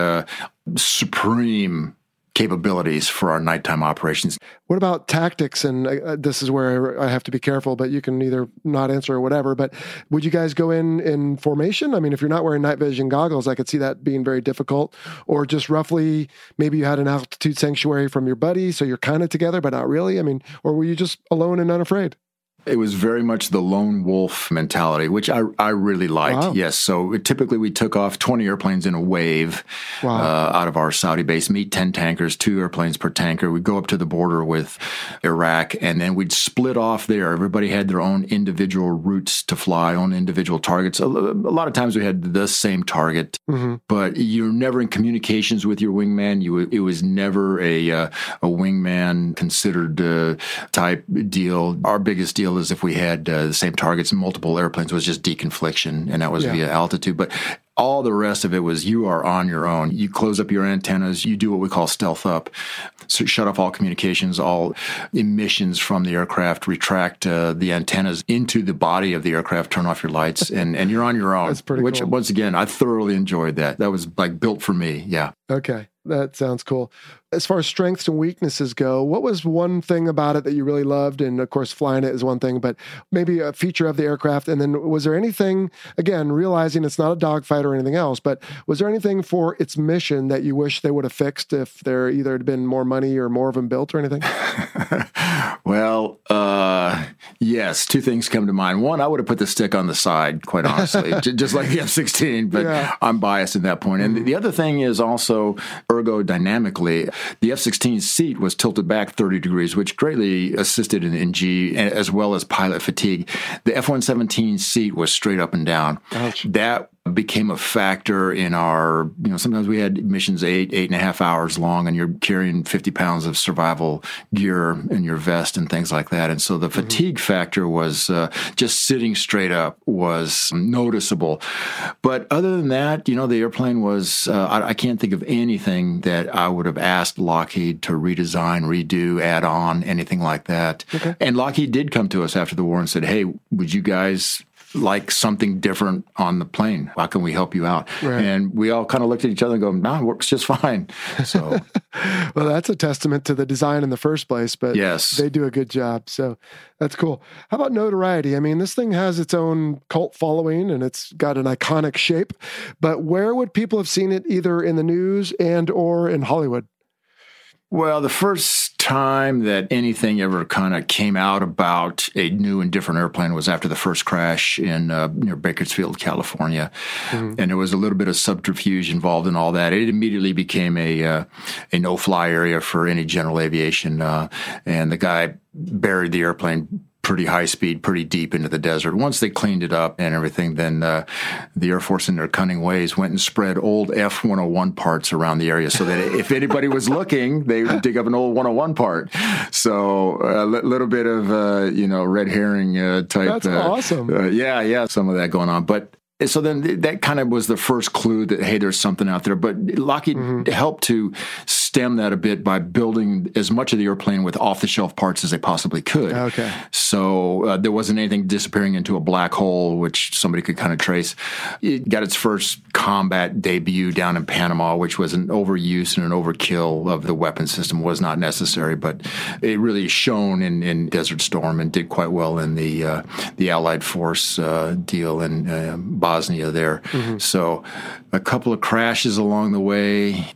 supreme capabilities for our nighttime operations. What about tactics? And this is where I have to be careful, but you can either not answer or whatever. But would you guys go in formation? I mean, if you're not wearing night vision goggles, I could see that being very difficult. Or just roughly, maybe you had an altitude sanctuary from your buddy, so you're kind of together, but not really. I mean, or were you just alone and unafraid? It was very much the lone wolf mentality, which I really liked. Wow. Yes. So typically we took off 20 airplanes in a wave out of our Saudi base, meet 10 tankers, 2 airplanes per tanker. We'd go up to the border with Iraq, and then we'd split off there. Everybody had their own individual routes to fly, own individual targets. A lot of times we had the same target, but you're never in communications with your wingman. It was never a wingman considered type deal. Our biggest deal is if we had the same targets and multiple airplanes was just deconfliction, and that was via altitude. But All the rest of it was you are on your own. You close up your antennas. You do what we call stealth up. So shut off all communications, all emissions from the aircraft, retract the antennas into the body of the aircraft, turn off your lights, and you're on your own. That's pretty Which, cool. once again, I thoroughly enjoyed that. That was like built for me. Yeah. Okay. That sounds cool. As far as strengths and weaknesses go, what was one thing about it that you really loved? And of course, flying it is one thing, but maybe a feature of the aircraft. And then was there anything, again, realizing it's not a dogfight or anything else, but was there anything for its mission that you wish they would have fixed if there either had been more money or more of them built or anything? Well, yes, two things come to mind. One, I would have put the stick on the side, quite honestly, just like the F-16, but Yeah. I'm biased at that point. And the other thing is also ergodynamically, the F-16 seat was tilted back 30 degrees, which greatly assisted in G as well as pilot fatigue. The F-117 seat was straight up and down. Ouch. That became a factor in our, sometimes we had missions 8.5 hours long, and you're carrying 50 pounds of survival gear in your vest and things like that. And so the fatigue factor was just sitting straight up was noticeable. But other than that, the airplane was, I can't think of anything that I would have asked Lockheed to redesign, redo, add on, anything like that. Okay. And Lockheed did come to us after the war and said, hey, would you guys like something different on the plane? How can we help you out? Right. And we all kind of looked at each other and go, no, it works just fine. So, Well, that's a testament to the design in the first place, but yes. they do a good job. So that's cool. How about notoriety? I mean, this thing has its own cult following and it's got an iconic shape, but where would people have seen it either in the news and or in Hollywood? Well, the first time that anything ever kind of came out about a new and different airplane was after the first crash in near Bakersfield, California. Mm-hmm. And there was a little bit of subterfuge involved in all that. It immediately became a no-fly area for any general aviation. And the guy buried the airplane pretty high speed, pretty deep into the desert. Once they cleaned it up and everything, then the Air Force in their cunning ways went and spread old F-101 parts around the area so that if anybody was looking, they would dig up an old 101 part. So a little bit of, red herring type. That's awesome. Yeah, some of that going on. But so then that kind of was the first clue that, hey, there's something out there. But Lockheed helped to stem that a bit by building as much of the airplane with off-the-shelf parts as they possibly could. Okay. So there wasn't anything disappearing into a black hole, which somebody could kind of trace. It got its first combat debut down in Panama, which was an overuse and an overkill of the weapon system. Was not necessary, but it really shone in Desert Storm and did quite well in the Allied Force deal in Bosnia there. Mm-hmm. So a couple of crashes along the way,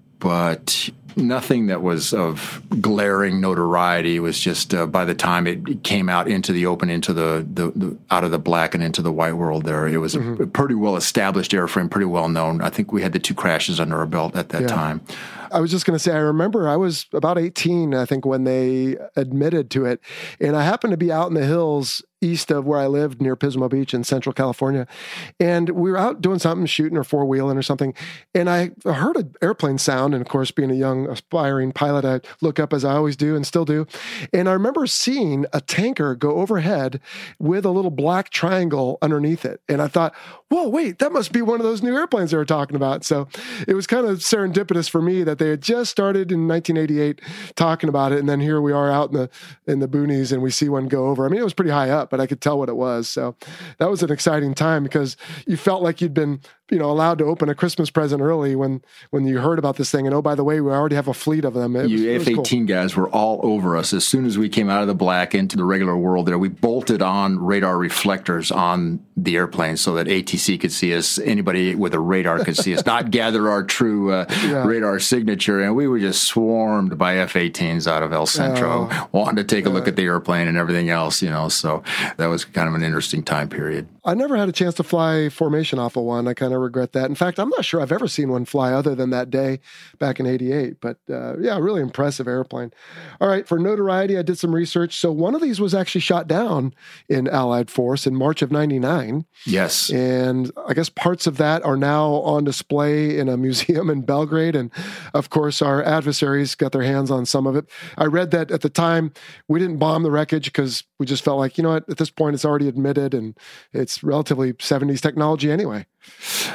but nothing that was of glaring notoriety. It was just by the time it came out into the open, into the out of the black and into the white world there, it was a pretty well established airframe, pretty well known. I think we had the 2 crashes under our belt at that time. I was just going to say, I remember I was about 18, I think, when they admitted to it. And I happened to be out in the hills east of where I lived near Pismo Beach in Central California. And we were out doing something, shooting or four-wheeling or something. And I heard an airplane sound. And of course, being a young aspiring pilot, I look up as I always do and still do. And I remember seeing a tanker go overhead with a little black triangle underneath it. And I thought, whoa, wait, that must be one of those new airplanes they were talking about. So it was kind of serendipitous for me that they had just started in 1988 talking about it. And then here we are out in the boonies and we see one go over. I mean, it was pretty high up, but I could tell what it was. So that was an exciting time because you felt like you'd been, allowed to open a Christmas present early when you heard about this thing. And oh, by the way, we already have a fleet of them. You F-18 cool. guys were all over us. As soon as we came out of the black into the regular world there, we bolted on radar reflectors on the airplane so that ATC could see us. Anybody with a radar could see us, not gather our true radar signature. And we were just swarmed by F-18s out of El Centro, wanting to take a look at the airplane and everything else, So that was kind of an interesting time period. I never had a chance to fly formation off of one. I kind of regret that. In fact, I'm not sure I've ever seen one fly other than that day back in 88. But really impressive airplane. All right, for notoriety, I did some research. So one of these was actually shot down in Allied Force in March of 99. Yes. And I guess parts of that are now on display in a museum in Belgrade. And of course, our adversaries got their hands on some of it. I read that at the time, we didn't bomb the wreckage because we just felt like, at this point, it's already admitted and it's relatively 70s technology anyway.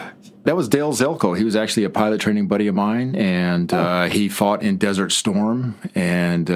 That was Dale Zelko. He was actually a pilot training buddy of mine, and he fought in Desert Storm. And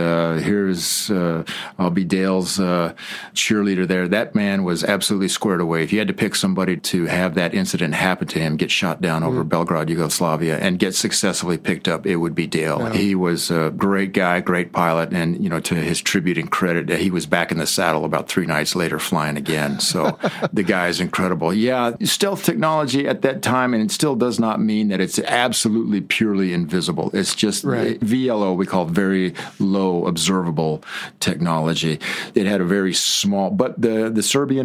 I'll be Dale's cheerleader there. That man was absolutely squared away. If you had to pick somebody to have that incident happen to him, get shot down over Belgrade, Yugoslavia, and get successfully picked up, it would be Dale. Yeah. He was a great guy, great pilot, and to his tribute and credit, he was back in the saddle about 3 nights later flying again. So the guy is incredible. Yeah, stealth technology at that time, and it still does not mean that it's absolutely purely invisible. It's just VLO, we call very low observable technology. It had a very small, but the Serbian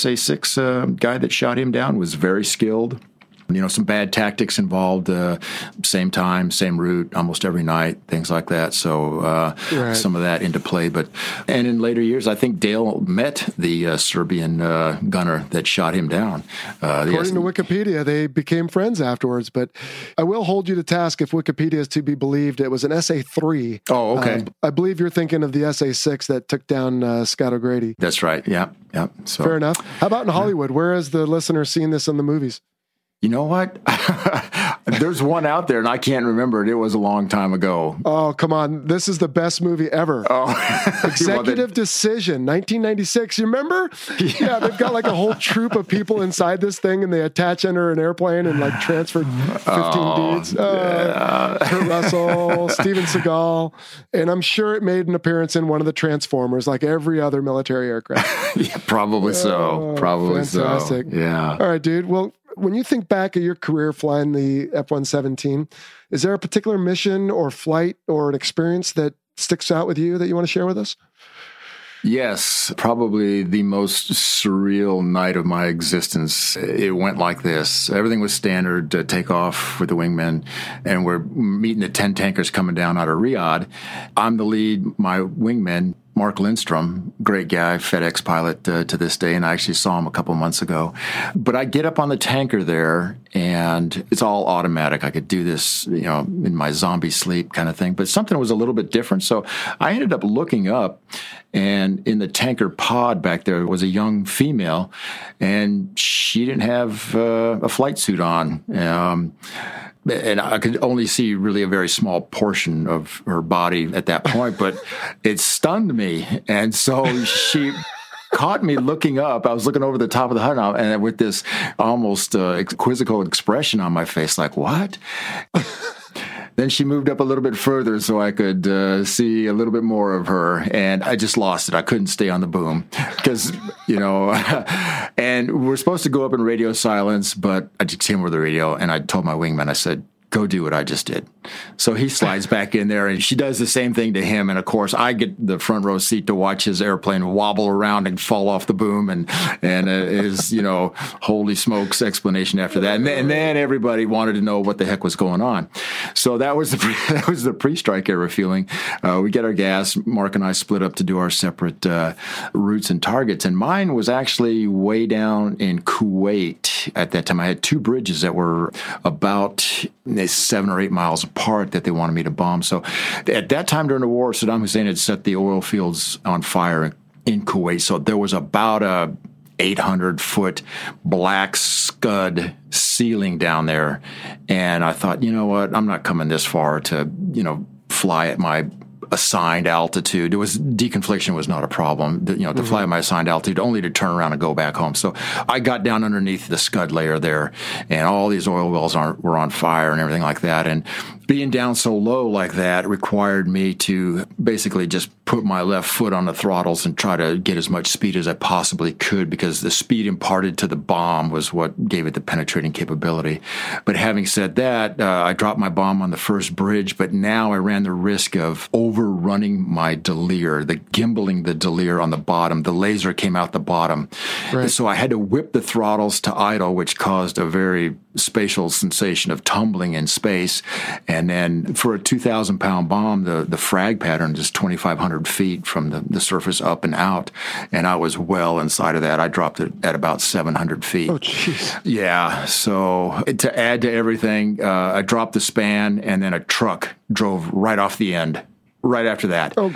SA-6 guy that shot him down was very skilled. Some bad tactics involved, same time, same route, almost every night, things like that. So some of that into play. And in later years, I think Dale met the Serbian gunner that shot him down. According to Wikipedia, they became friends afterwards. But I will hold you to task if Wikipedia is to be believed. It was an SA-3. Oh, okay. I believe you're thinking of the SA-6 that took down Scott O'Grady. That's right. Yeah. So. Fair enough. How about in Hollywood? Where has the listener seen this in the movies? You know what? There's one out there, and I can't remember it. It was a long time ago. Oh, come on. This is the best movie ever. Oh. Executive Decision, 1996. You remember? Yeah, they've got like a whole troop of people inside this thing, and they attach under an airplane and like transfer 15 dudes. Kurt Russell, Steven Seagal. And I'm sure it made an appearance in one of the Transformers, like every other military aircraft. Yeah, probably so. Probably fantastic. So. Yeah. All right, dude. Well, when you think back at your career flying the F-117, is there a particular mission or flight or an experience that sticks out with you that you want to share with us? Yes, probably the most surreal night of my existence. It went like this. Everything was standard, takeoff with the wingmen, and we're meeting the 10 tankers coming down out of Riyadh. I'm the lead, my wingman, Mark Lindstrom, great guy, FedEx pilot to this day, and I actually saw him a couple months ago. But I get up on the tanker there, and it's all automatic. I could do this, in my zombie sleep kind of thing. But something was a little bit different, so I ended up looking up, and in the tanker pod back there was a young female, and she didn't have a flight suit on. And I could only see really a very small portion of her body at that point, but it stunned me. And so she caught me looking up. I was looking over the top of the HUD, and with this almost quizzical expression on my face, like, what? Then she moved up a little bit further so I could see a little bit more of her, and I just lost it. I couldn't stay on the boom because, and we're supposed to go up in radio silence, but I just came over the radio, and I told my wingman, I said, go do what I just did. So he slides back in there, and she does the same thing to him. And of course, I get the front row seat to watch his airplane wobble around and fall off the boom, and his holy smokes explanation after that. And then everybody wanted to know what the heck was going on. So that was the pre-strike era feeling. We get our gas. Mark and I split up to do our separate routes and targets. And mine was actually way down in Kuwait at that time. I had 2 bridges that were about 7 or 8 miles apart that they wanted me to bomb. So at that time during the war, Saddam Hussein had set the oil fields on fire in Kuwait. So there was about a 800-foot black scud ceiling down there. And I thought, you know what? I'm not coming this far to, fly at my assigned altitude. Deconfliction was not a problem. To fly at my assigned altitude, only to turn around and go back home. So I got down underneath the scud layer there, and all these oil wells were on fire and everything like that. And being down so low like that required me to basically just put my left foot on the throttles and try to get as much speed as I possibly could, because the speed imparted to the bomb was what gave it the penetrating capability. But having said that, I dropped my bomb on the first bridge, but now I ran the risk of overrunning my delir, gimbaling the delir on the bottom. The laser came out the bottom. Right. So I had to whip the throttles to idle, which caused a very spatial sensation of tumbling in space. And then for a 2,000-pound bomb, the frag pattern is 2,500 feet from the surface up and out. And I was well inside of that. I dropped it at about 700 feet. Oh, jeez. Yeah. So to add to everything, I dropped the span, and then a truck drove right off the end right after that. Oh, gosh.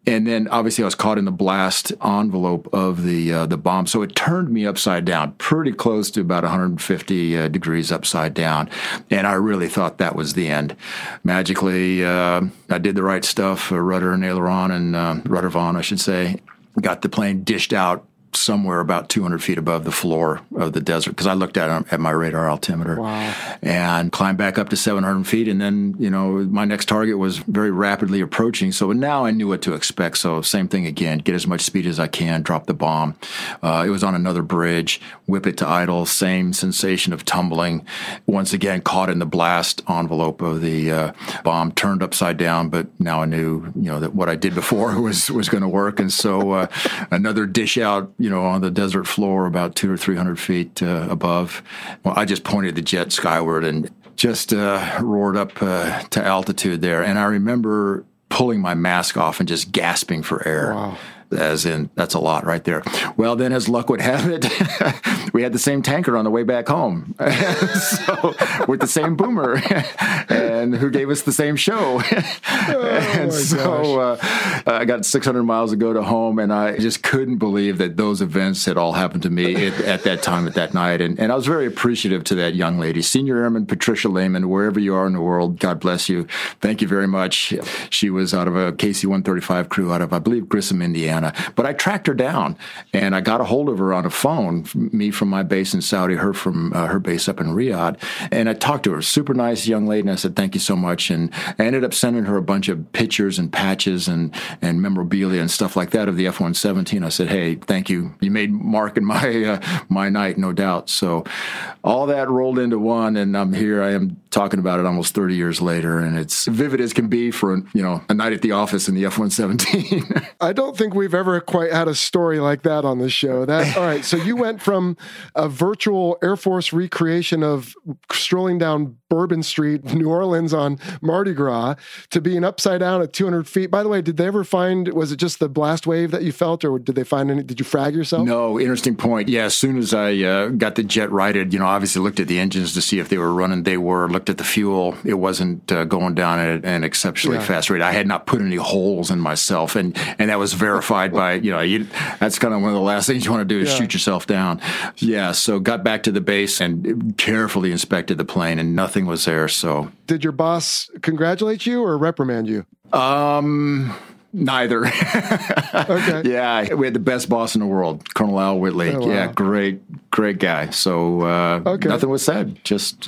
And then obviously I was caught in the blast envelope of the bomb. So it turned me upside down, pretty close to about 150 degrees upside down. And I really thought that was the end. Magically, I did the right stuff, rudder and aileron and rudder Vaughn, I should say. Got the plane dished out somewhere about 200 feet above the floor of the desert, because I looked at my radar altimeter. Wow. And climbed back up to 700 feet. And then, my next target was very rapidly approaching. So now I knew what to expect. So same thing again, get as much speed as I can, drop the bomb. It was on another bridge, whip it to idle, same sensation of tumbling. Once again, caught in the blast envelope of the bomb, turned upside down. But now I knew, that what I did before was going to work. And so another dish out, on the desert floor about 200 or 300 feet above. Well, I just pointed the jet skyward and just roared up to altitude there. And I remember pulling my mask off and just gasping for air. Wow. As in, that's a lot right there. Well, then as luck would have it, we had the same tanker on the way back home. So, with the same boomer, and who gave us the same show. And so I got 600 miles to go to home, and I just couldn't believe that those events had all happened to me at that time, at that night. And I was very appreciative to that young lady, Senior Airman Patricia Lehman, wherever you are in the world, God bless you. Thank you very much. She was out of a KC-135 crew out of, I believe, Grissom, Indiana. But I tracked her down, and I got a hold of her on a phone, me from my base in Saudi, her from her base up in Riyadh. And I talked to her, super nice young lady, and I said, thank you so much. And I ended up sending her a bunch of pictures and patches and memorabilia and stuff like that of the F-117. I said, hey, thank you. You made Mark and my night, no doubt. So all that rolled into one, and I'm here. I am talking about it almost 30 years later, and it's vivid as can be for, a night at the office in the F-117. I don't think we've ever quite had a story like that on this show. All right, so you went from a virtual Air Force recreation of strolling down Bourbon Street, New Orleans on Mardi Gras, to being upside down at 200 feet. By the way, did they ever was it just the blast wave that you felt, or did you frag yourself? No, interesting point. Yeah, as soon as I got the jet righted, obviously looked at the engines to see if they were running. They were. Looked at the fuel. It wasn't going down at an exceptionally fast rate. I had not put any holes in myself, and that was verified by, that's kind of one of the last things you want to do is shoot yourself down. Yeah, so got back to the base and carefully inspected the plane, and nothing was there. So, did your boss congratulate you or reprimand you? Neither. Okay. Yeah, we had the best boss in the world, Colonel Al Whitley. Oh, wow. Yeah, great guy. So nothing was said. Just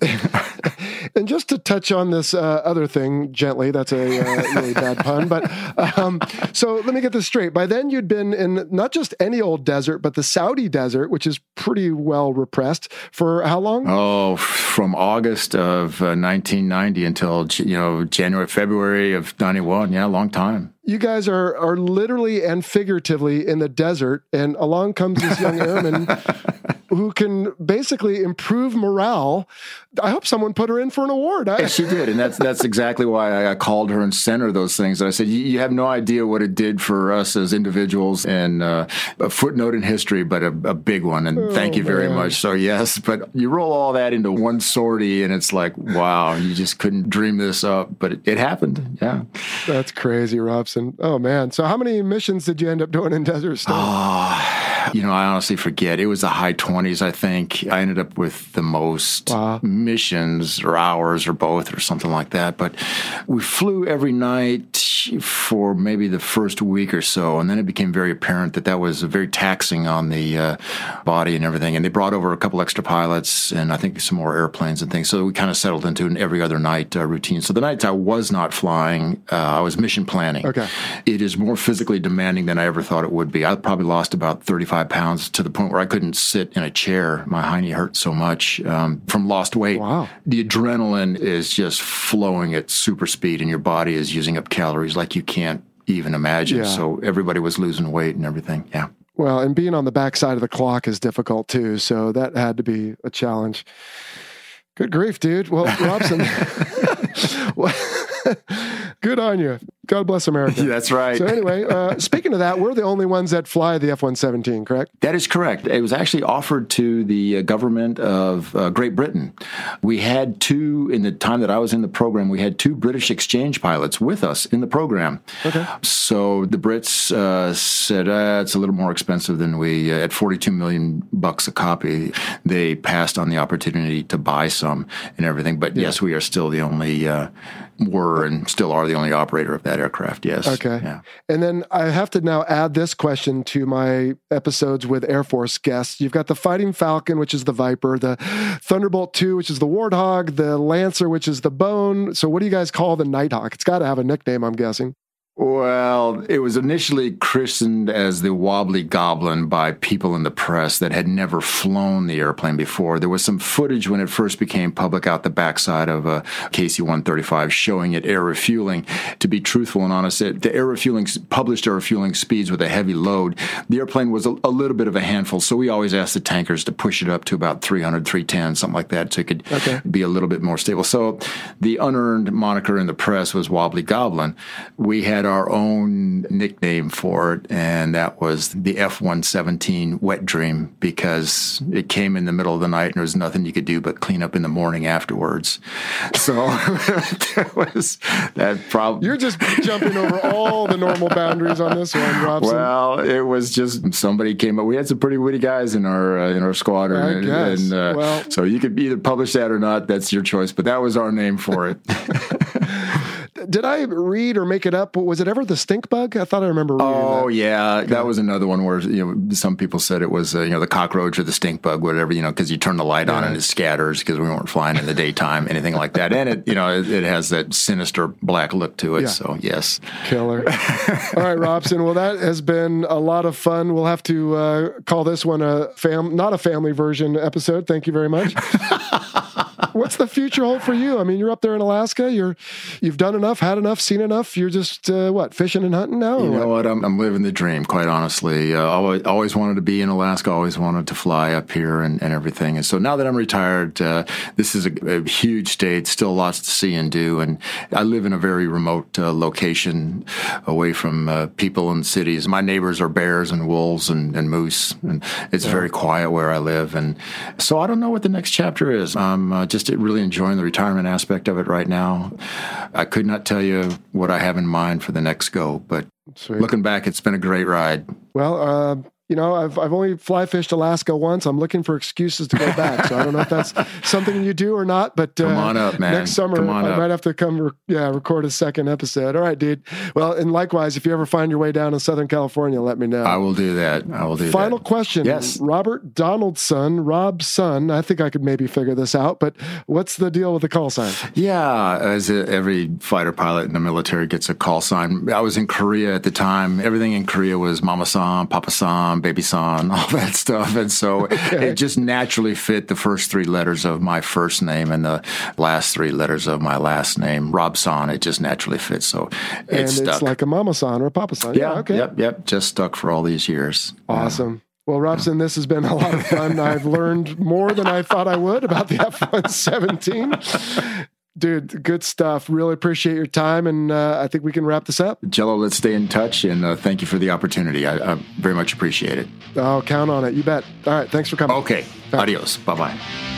And just to touch on this other thing gently, that's a really bad pun. But so let me get this straight. By then, you'd been in not just any old desert, but the Saudi desert, which is pretty well repressed. For how long? Oh, from August of 1990 until January, February of 91. Yeah, a long time. You guys are literally and figuratively in the desert, and along comes this young airman who can basically improve morale. I hope someone put her in for an award. Yeah, she did, and that's exactly why I called her and sent her those things. I said, you have no idea what it did for us as individuals, and a footnote in history, but a big one, and thank you very much. So yes, but you roll all that into one sortie, and it's like, wow, you just couldn't dream this up, but it happened. Yeah. That's crazy, Robson. Oh, man. So how many missions did you end up doing in Desert Storm? I honestly forget. It was the high 20s, I think. I ended up with the most missions or hours or both or something like that. But we flew every night for maybe the first week or so, and then it became very apparent that was very taxing on the body and everything. And they brought over a couple extra pilots and I think some more airplanes and things. So we kind of settled into an every other night routine. So the nights I was not flying, I was mission planning. Okay. It is more physically demanding than I ever thought it would be. I probably lost about 35 pounds to the point where I couldn't sit in a chair. My hiney hurt so much from lost weight. Wow. The adrenaline is just flowing at super speed, and your body is using up calories like you can't even imagine. Yeah. So everybody was losing weight and everything. Yeah. Well, and being on the backside of the clock is difficult too. So that had to be a challenge. Good grief, dude. Well, Robson, good on you. God bless America. That's right. So anyway, speaking of that, we're the only ones that fly the F-117, correct? That is correct. It was actually offered to the government of Great Britain. We had two, in the time that I was in the program, we had two British exchange pilots with us in the program. Okay. So the Brits said, it's a little more expensive than we, at $42 million a copy, they passed on the opportunity to buy some and everything. But yes, we are still the only, were and still are the only operator of that aircraft, yes. Okay. Yeah. And then I have to now add this question to my episodes with Air Force guests. You've got the Fighting Falcon, which is the Viper, the Thunderbolt II, which is the Warthog, the Lancer, which is the Bone. So what do you guys call the Nighthawk? It's got to have a nickname, I'm guessing. Well, it was initially christened as the Wobbly Goblin by people in the press that had never flown the airplane before. There was some footage when it first became public out the backside of a KC-135 showing it air refueling. To be truthful and honest, the air refueling, published air refueling speeds with a heavy load, the airplane was a little bit of a handful, so we always asked the tankers to push it up to about 300, 310, something like that, so it could be a little bit more stable. So the unearned moniker in the press was Wobbly Goblin. We had our own nickname for it, and that was the F-117 Wet Dream, because it came in the middle of the night and there was nothing you could do but clean up in the morning afterwards. So that was that problem. You're just jumping over all the normal boundaries on this one, Robson. Well, it was just somebody came up. We had some pretty witty guys in our squadron, I guess. So you could either publish that or not. That's your choice. But that was our name for it. Did I read or make it up? Was it ever the stink bug? I thought I remember reading that. Oh, yeah. Okay. That was another one where, some people said it was, the cockroach or the stink bug, whatever, because you turn the light on and it scatters because we weren't flying in the daytime, anything like that. And it has that sinister black look to it. Yeah. So, yes. Killer. All right, Robson. Well, that has been a lot of fun. We'll have to call this one not a family version episode. Thank you very much. What's the future hold for you? I mean, you're up there in Alaska. You've done enough, had enough, seen enough. You're just fishing and hunting now? You know what? I'm living the dream, quite honestly. Always wanted to be in Alaska. Always wanted to fly up here and everything. And so now that I'm retired, this is a huge state. Still lots to see and do. And I live in a very remote location, away from people and cities. My neighbors are bears and wolves and moose, and it's very quiet where I live. And so I don't know what the next chapter is. I'm just really enjoying the retirement aspect of it right now. I could not tell you what I have in mind for the next go, but looking back, it's been a great ride. Well, I've only fly fished Alaska once. I'm looking for excuses to go back. So I don't know if that's something you do or not, but come on up, man. Next summer, I might have to come record a second episode. All right, dude. Well, and likewise, if you ever find your way down to Southern California, let me know. I will do that. Final question. Yes. Robert Donaldson, Rob's son. I think I could maybe figure this out, but what's the deal with the call sign? Yeah, as every fighter pilot in the military gets a call sign. I was in Korea at the time. Everything in Korea was Mama-san, Papa-san, Baby-san, all that stuff. And so it just naturally fit the first three letters of my first name and the last three letters of my last name, Robson. It just naturally fits. So it's stuck. It's like a Mama-san or a Papa-san. Yeah, okay. Yep. Just stuck for all these years. Awesome. Well, Robson, this has been a lot of fun. I've learned more than I thought I would about the F-117. Dude, good stuff. Really appreciate your time, and I think we can wrap this up. Jello, let's stay in touch, and thank you for the opportunity. I very much appreciate it. Oh, count on it. You bet. All right, thanks for coming. Okay. Right. Adios. Bye-bye.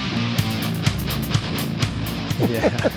Yeah.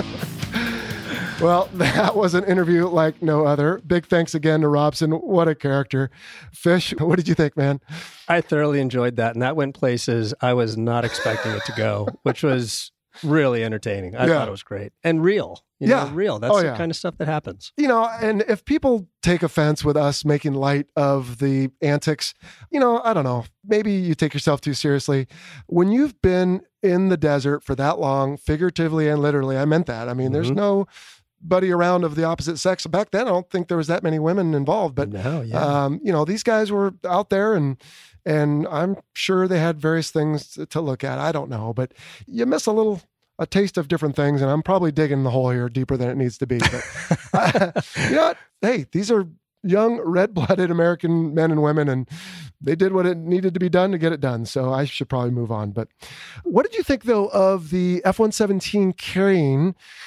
Well, that was an interview like no other. Big thanks again to Robson. What a character. Fish, what did you think, man? I thoroughly enjoyed that, and that went places I was not expecting it to go, which was really entertaining. I thought it was great and real. Real. That's the kind of stuff that happens. And if people take offense with us making light of the antics, I don't know, maybe you take yourself too seriously. When you've been in the desert for that long, figuratively and literally, I meant that. I mean, there's nobody around of the opposite sex. Back then, I don't think there was that many women involved, but these guys were out there and I'm sure they had various things to look at. I don't know, but you miss a taste of different things, and I'm probably digging the hole here deeper than it needs to be. But you know what? Hey, these are young, red-blooded American men and women, and they did what it needed to be done to get it done. So I should probably move on. But what did you think, though, of the F-117 carrying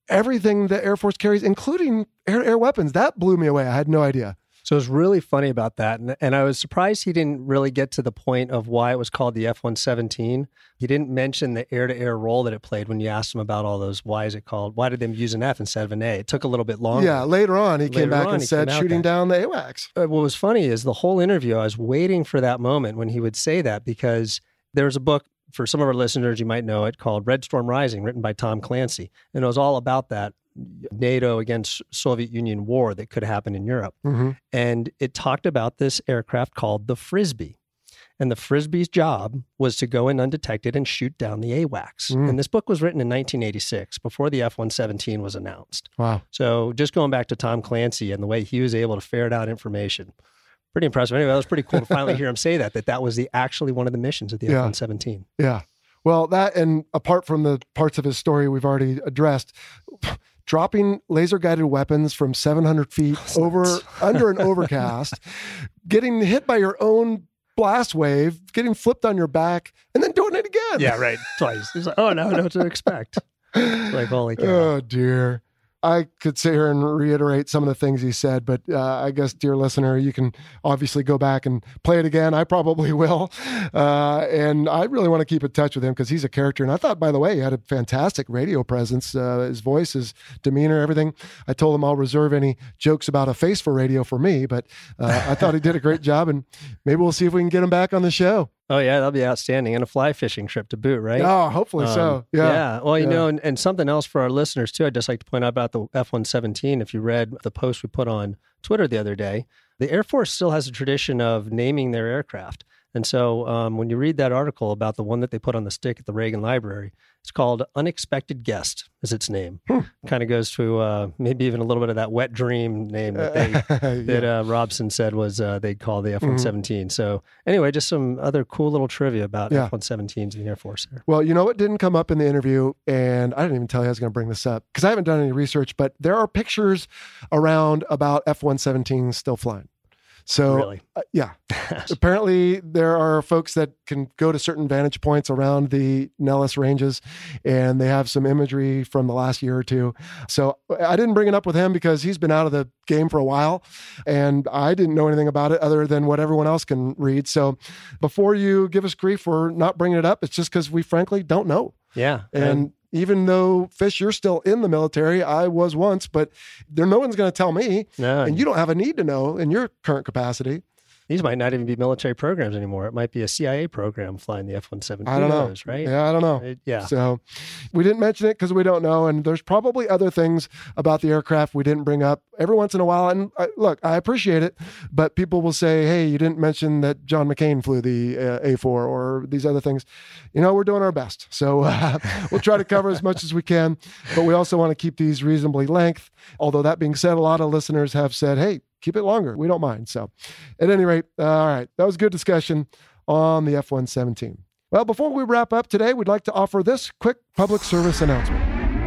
everything the Air Force carries, including air weapons. That blew me away. I had no idea. So it was really funny about that. And I was surprised he didn't really get to the point of why it was called the F-117. He didn't mention the air-to-air role that it played when you asked him about all those, why is it called, why did they use an F instead of an A? It took a little bit longer. Yeah, later on, he came back and said shooting down the AWACS. What was funny is the whole interview, I was waiting for that moment when he would say that, because there was a book, for some of our listeners, you might know it, called Red Storm Rising, written by Tom Clancy. And it was all about that NATO against Soviet Union war that could happen in Europe. Mm-hmm. And it talked about this aircraft called the Frisbee. And the Frisbee's job was to go in undetected and shoot down the AWACS. And this book was written in 1986, before the F-117 was announced. Wow. So just going back to Tom Clancy and the way he was able to ferret out information, pretty impressive. Anyway, that was pretty cool to finally hear him say that was actually one of the missions of the F-117. Yeah. Well, that, and apart from the parts of his story we've already addressed, dropping laser-guided weapons from 700 feet under an overcast, getting hit by your own blast wave, getting flipped on your back, and then doing it again. Yeah, right. Twice. He's like, oh, no, I know what to expect. It's like, holy cow. Oh, dear. I could sit here and reiterate some of the things he said, but I guess, dear listener, you can obviously go back and play it again. I probably will. And I really want to keep in touch with him because he's a character. And I thought, by the way, he had a fantastic radio presence. His voice, his demeanor, everything. I told him I'll reserve any jokes about a face for radio for me, but I thought he did a great job. And maybe we'll see if we can get him back on the show. Oh, yeah, that'll be outstanding. And a fly fishing trip to boot, right? Oh, hopefully so. Yeah. Yeah. Well, you know, and something else for our listeners, too, I'd just like to point out about the F-117. If you read the post we put on Twitter the other day, the Air Force still has a tradition of naming their aircraft. And so when you read that article about the one that they put on the stick at the Reagan Library, it's called Unexpected Guest is its name. Kind of goes to maybe even a little bit of that wet dream name that Robson said was they'd call the F-117. So anyway, just some other cool little trivia about F-117s in the Air Force there. Well, you know what didn't come up in the interview, and I didn't even tell you I was going to bring this up because I haven't done any research, but there are pictures around about F-117s still flying. So, really? Apparently there are folks that can go to certain vantage points around the Nellis ranges, and they have some imagery from the last year or two. So I didn't bring it up with him because he's been out of the game for a while, and I didn't know anything about it other than what everyone else can read. So before you give us grief for not bringing it up, it's just because we frankly don't know. Yeah. And even though, Fish, you're still in the military, I was once, but no one's going to tell me. No. And you don't have a need to know in your current capacity. These might not even be military programs anymore. It might be a CIA program flying the F-117. I don't know. Right? Yeah, I don't know. So we didn't mention it because we don't know. And there's probably other things about the aircraft we didn't bring up every once in a while. And look, I appreciate it, but people will say, hey, you didn't mention that John McCain flew the A4 or these other things. You know, we're doing our best. So we'll try to cover as much as we can, but we also want to keep these reasonably length. Although that being said, a lot of listeners have said, hey, keep it longer. We don't mind. So at any rate, all right, that was a good discussion on the F-117. Well, before we wrap up today, we'd like to offer this quick public service announcement.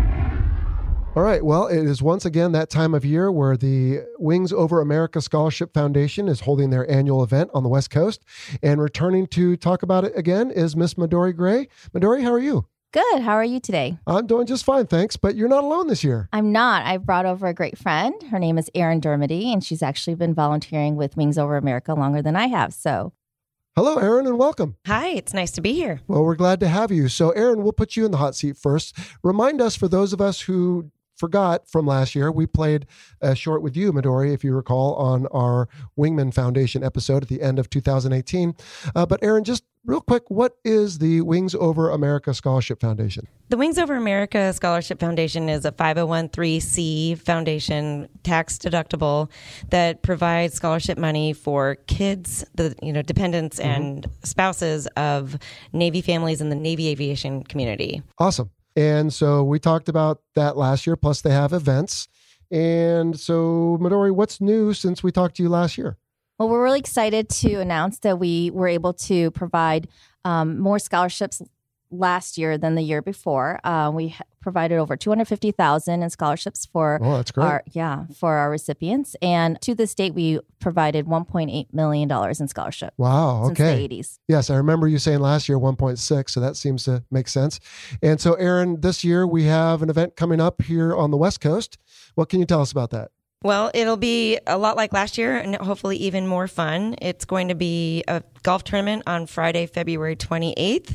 All right, well, it is once again that time of year where the Wings Over America Scholarship Foundation is holding their annual event on the West Coast. And returning to talk about it again is Miss Midori Gray. Midori, how are you? Good. How are you today? I'm doing just fine, thanks. But you're not alone this year. I'm not. I brought over a great friend. Her name is Erin Dermody, and she's actually been volunteering with Wings Over America longer than I have. So, hello, Erin, and welcome. Hi, it's nice to be here. Well, we're glad to have you. So, Erin, we'll put you in the hot seat first. Remind us, for those of us who forgot from last year, we played a short with you, Midori, if you recall, on our Wingman Foundation episode at the end of 2018. But Erin, just real quick, what is the Wings Over America Scholarship Foundation? The Wings Over America Scholarship Foundation is a 501(c) foundation, tax deductible, that provides scholarship money for kids, dependents and spouses of Navy families in the Navy aviation community. Awesome. And so we talked about that last year, plus they have events. And so, Midori, what's new since we talked to you last year? Well, we're really excited to announce that we were able to provide more scholarships last year than the year before. We provided over $250,000 in scholarships for that's great. for our recipients. And to this date, we provided $1.8 million in scholarship. Wow. Okay. Since the 80s. Yes, I remember you saying last year 1.6, so that seems to make sense. And so, Erin, this year we have an event coming up here on the West Coast. What can you tell us about that? Well, it'll be a lot like last year and hopefully even more fun. It's going to be a golf tournament on Friday, February 28th.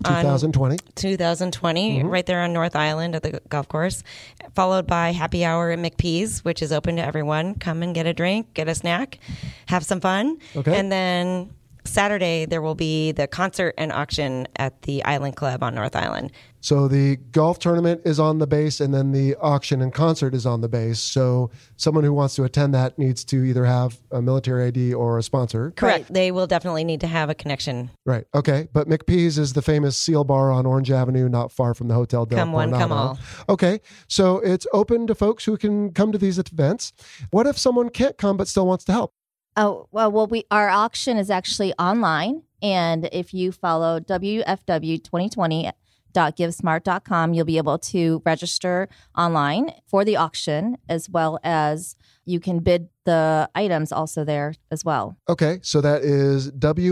2020, right there on North Island at the golf course, followed by happy hour at McPee's, which is open to everyone. Come and get a drink, get a snack, have some fun. Okay. And then Saturday, there will be the concert and auction at the Island Club on North Island. So the golf tournament is on the base, and then the auction and concert is on the base. So someone who wants to attend that needs to either have a military ID or a sponsor. Correct. Right. They will definitely need to have a connection. Right. Okay. But McPee's is the famous Seal Bar on Orange Avenue, not far from the Hotel Del Come one, Coronado. come all. Okay. So it's open to folks who can come to these events. What if someone can't come but still wants to help? Oh, well, our auction is actually online. And if you follow WFW2020.givesmart.com, you'll be able to register online for the auction, as well as you can bid the items also there as well. Okay. So that is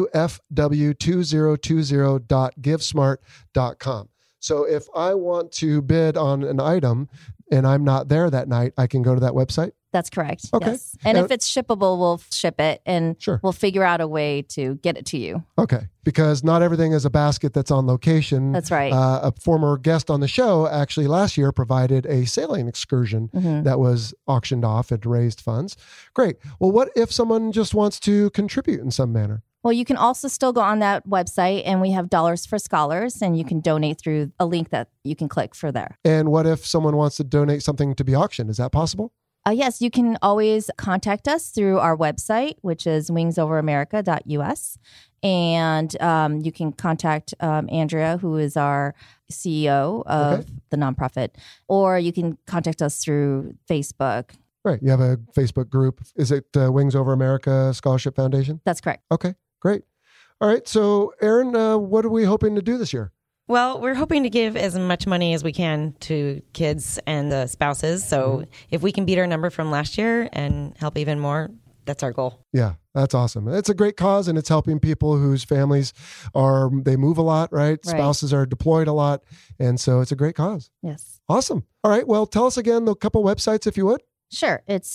WFW2020.givesmart.com. So if I want to bid on an item and I'm not there that night, I can go to that website? That's correct. Okay. Yes. And if it's shippable, we'll ship it and Sure. we'll figure out a way to get it to you. Okay. Because not everything is a basket that's on location. That's right. A former guest on the show actually last year provided a sailing excursion that was auctioned off and raised funds. Great. Well, what if someone just wants to contribute in some manner? Well, you can also still go on that website, and we have Dollars for Scholars, and you can donate through a link that you can click for there. And what if someone wants to donate something to be auctioned? Is that possible? Yes, you can always contact us through our website, which is wingsoveramerica.us. And you can contact Andrea, who is our CEO of the nonprofit, or you can contact us through Facebook. Right. You have a Facebook group. Is it Wings Over America Scholarship Foundation? That's correct. Okay, great. All right. So, Erin, what are we hoping to do this year? Well, we're hoping to give as much money as we can to kids and the spouses. So if we can beat our number from last year and help even more, that's our goal. Yeah, that's awesome. It's a great cause, and it's helping people whose families they move a lot, right? Spouses are deployed a lot. And so it's a great cause. Yes. Awesome. All right. Well, tell us again the couple websites, if you would. Sure. It's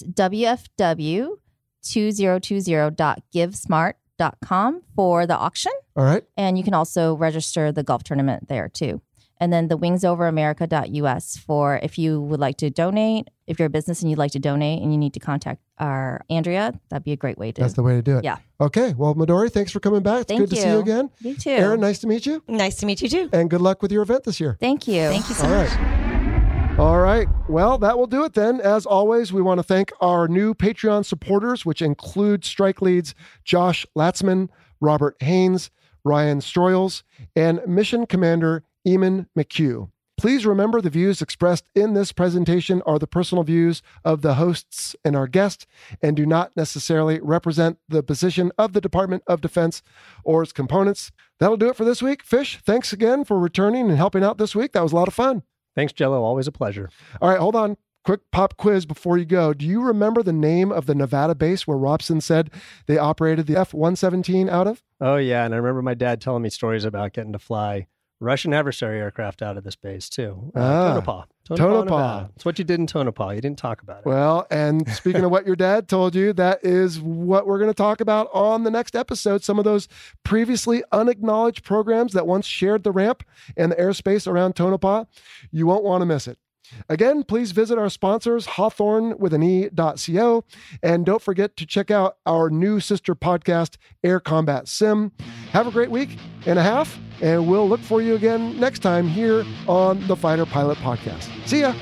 WFW2020.givesmart.com for the auction. All right. And you can also register the golf tournament there too. And then the wingsoveramerica.us for if you would like to donate, if you're a business and you'd like to donate and you need to contact our Andrea, that'd be a great way to. That's the way to do it. Yeah. Okay. Well, Midori, thanks for coming back. It's good to see you again. You too. Erin, nice to meet you. Nice to meet you too. And good luck with your event this year. Thank you. Thank you so much. All right. Well, that will do it then. As always, we want to thank our new Patreon supporters, which include strike leads Josh Latzman, Robert Haynes, Ryan Stroyles, and Mission Commander Eamon McHugh. Please remember the views expressed in this presentation are the personal views of the hosts and our guest and do not necessarily represent the position of the Department of Defense or its components. That'll do it for this week. Fish, thanks again for returning and helping out this week. That was a lot of fun. Thanks, Jello. Always a pleasure. All right, hold on. Quick pop quiz before you go. Do you remember the name of the Nevada base where Robson said they operated the F-117 out of? Oh, yeah. And I remember my dad telling me stories about getting to fly Russian adversary aircraft out of this base, too. Tonopah. Tonopah. It's what you did in Tonopah. You didn't talk about it. Well, and speaking of what your dad told you, that is what we're going to talk about on the next episode. Some of those previously unacknowledged programs that once shared the ramp and the airspace around Tonopah. You won't want to miss it. Again, please visit our sponsors, hawthorne.co, and don't forget to check out our new sister podcast, Air Combat Sim. Have a great week and a half, and we'll look for you again next time here on the Fighter Pilot Podcast. See ya.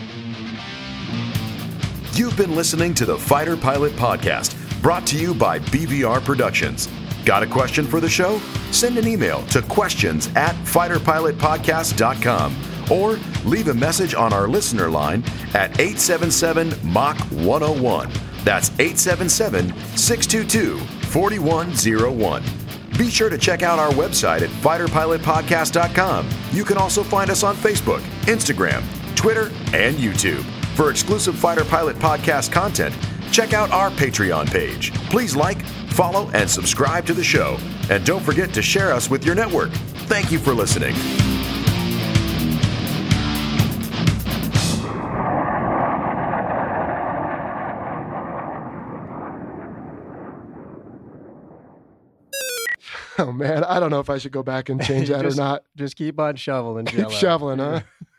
You've been listening to the Fighter Pilot Podcast, brought to you by BVR Productions. Got a question for the show? Send an email to questions@fighterpilotpodcast.com. or leave a message on our listener line at 877-MACH-101. That's 877-622-4101. Be sure to check out our website at fighterpilotpodcast.com. You can also find us on Facebook, Instagram, Twitter, and YouTube. For exclusive Fighter Pilot podcast content, check out our Patreon page. Please like, follow, and subscribe to the show. And don't forget to share us with your network. Thank you for listening. Oh, man, I don't know if I should go back and change that or not. Just keep on shoveling, Keep Jello. shoveling, huh?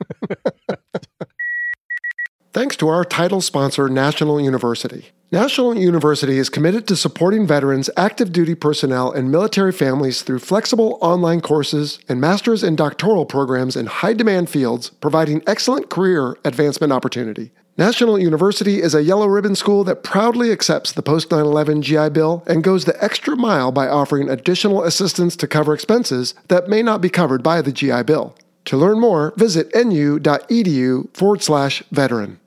Thanks to our title sponsor, National University. National University is committed to supporting veterans, active duty personnel, and military families through flexible online courses and master's and doctoral programs in high-demand fields, providing excellent career advancement opportunity. National University is a yellow ribbon school that proudly accepts the post-9/11 GI Bill and goes the extra mile by offering additional assistance to cover expenses that may not be covered by the GI Bill. To learn more, visit nu.edu/veteran.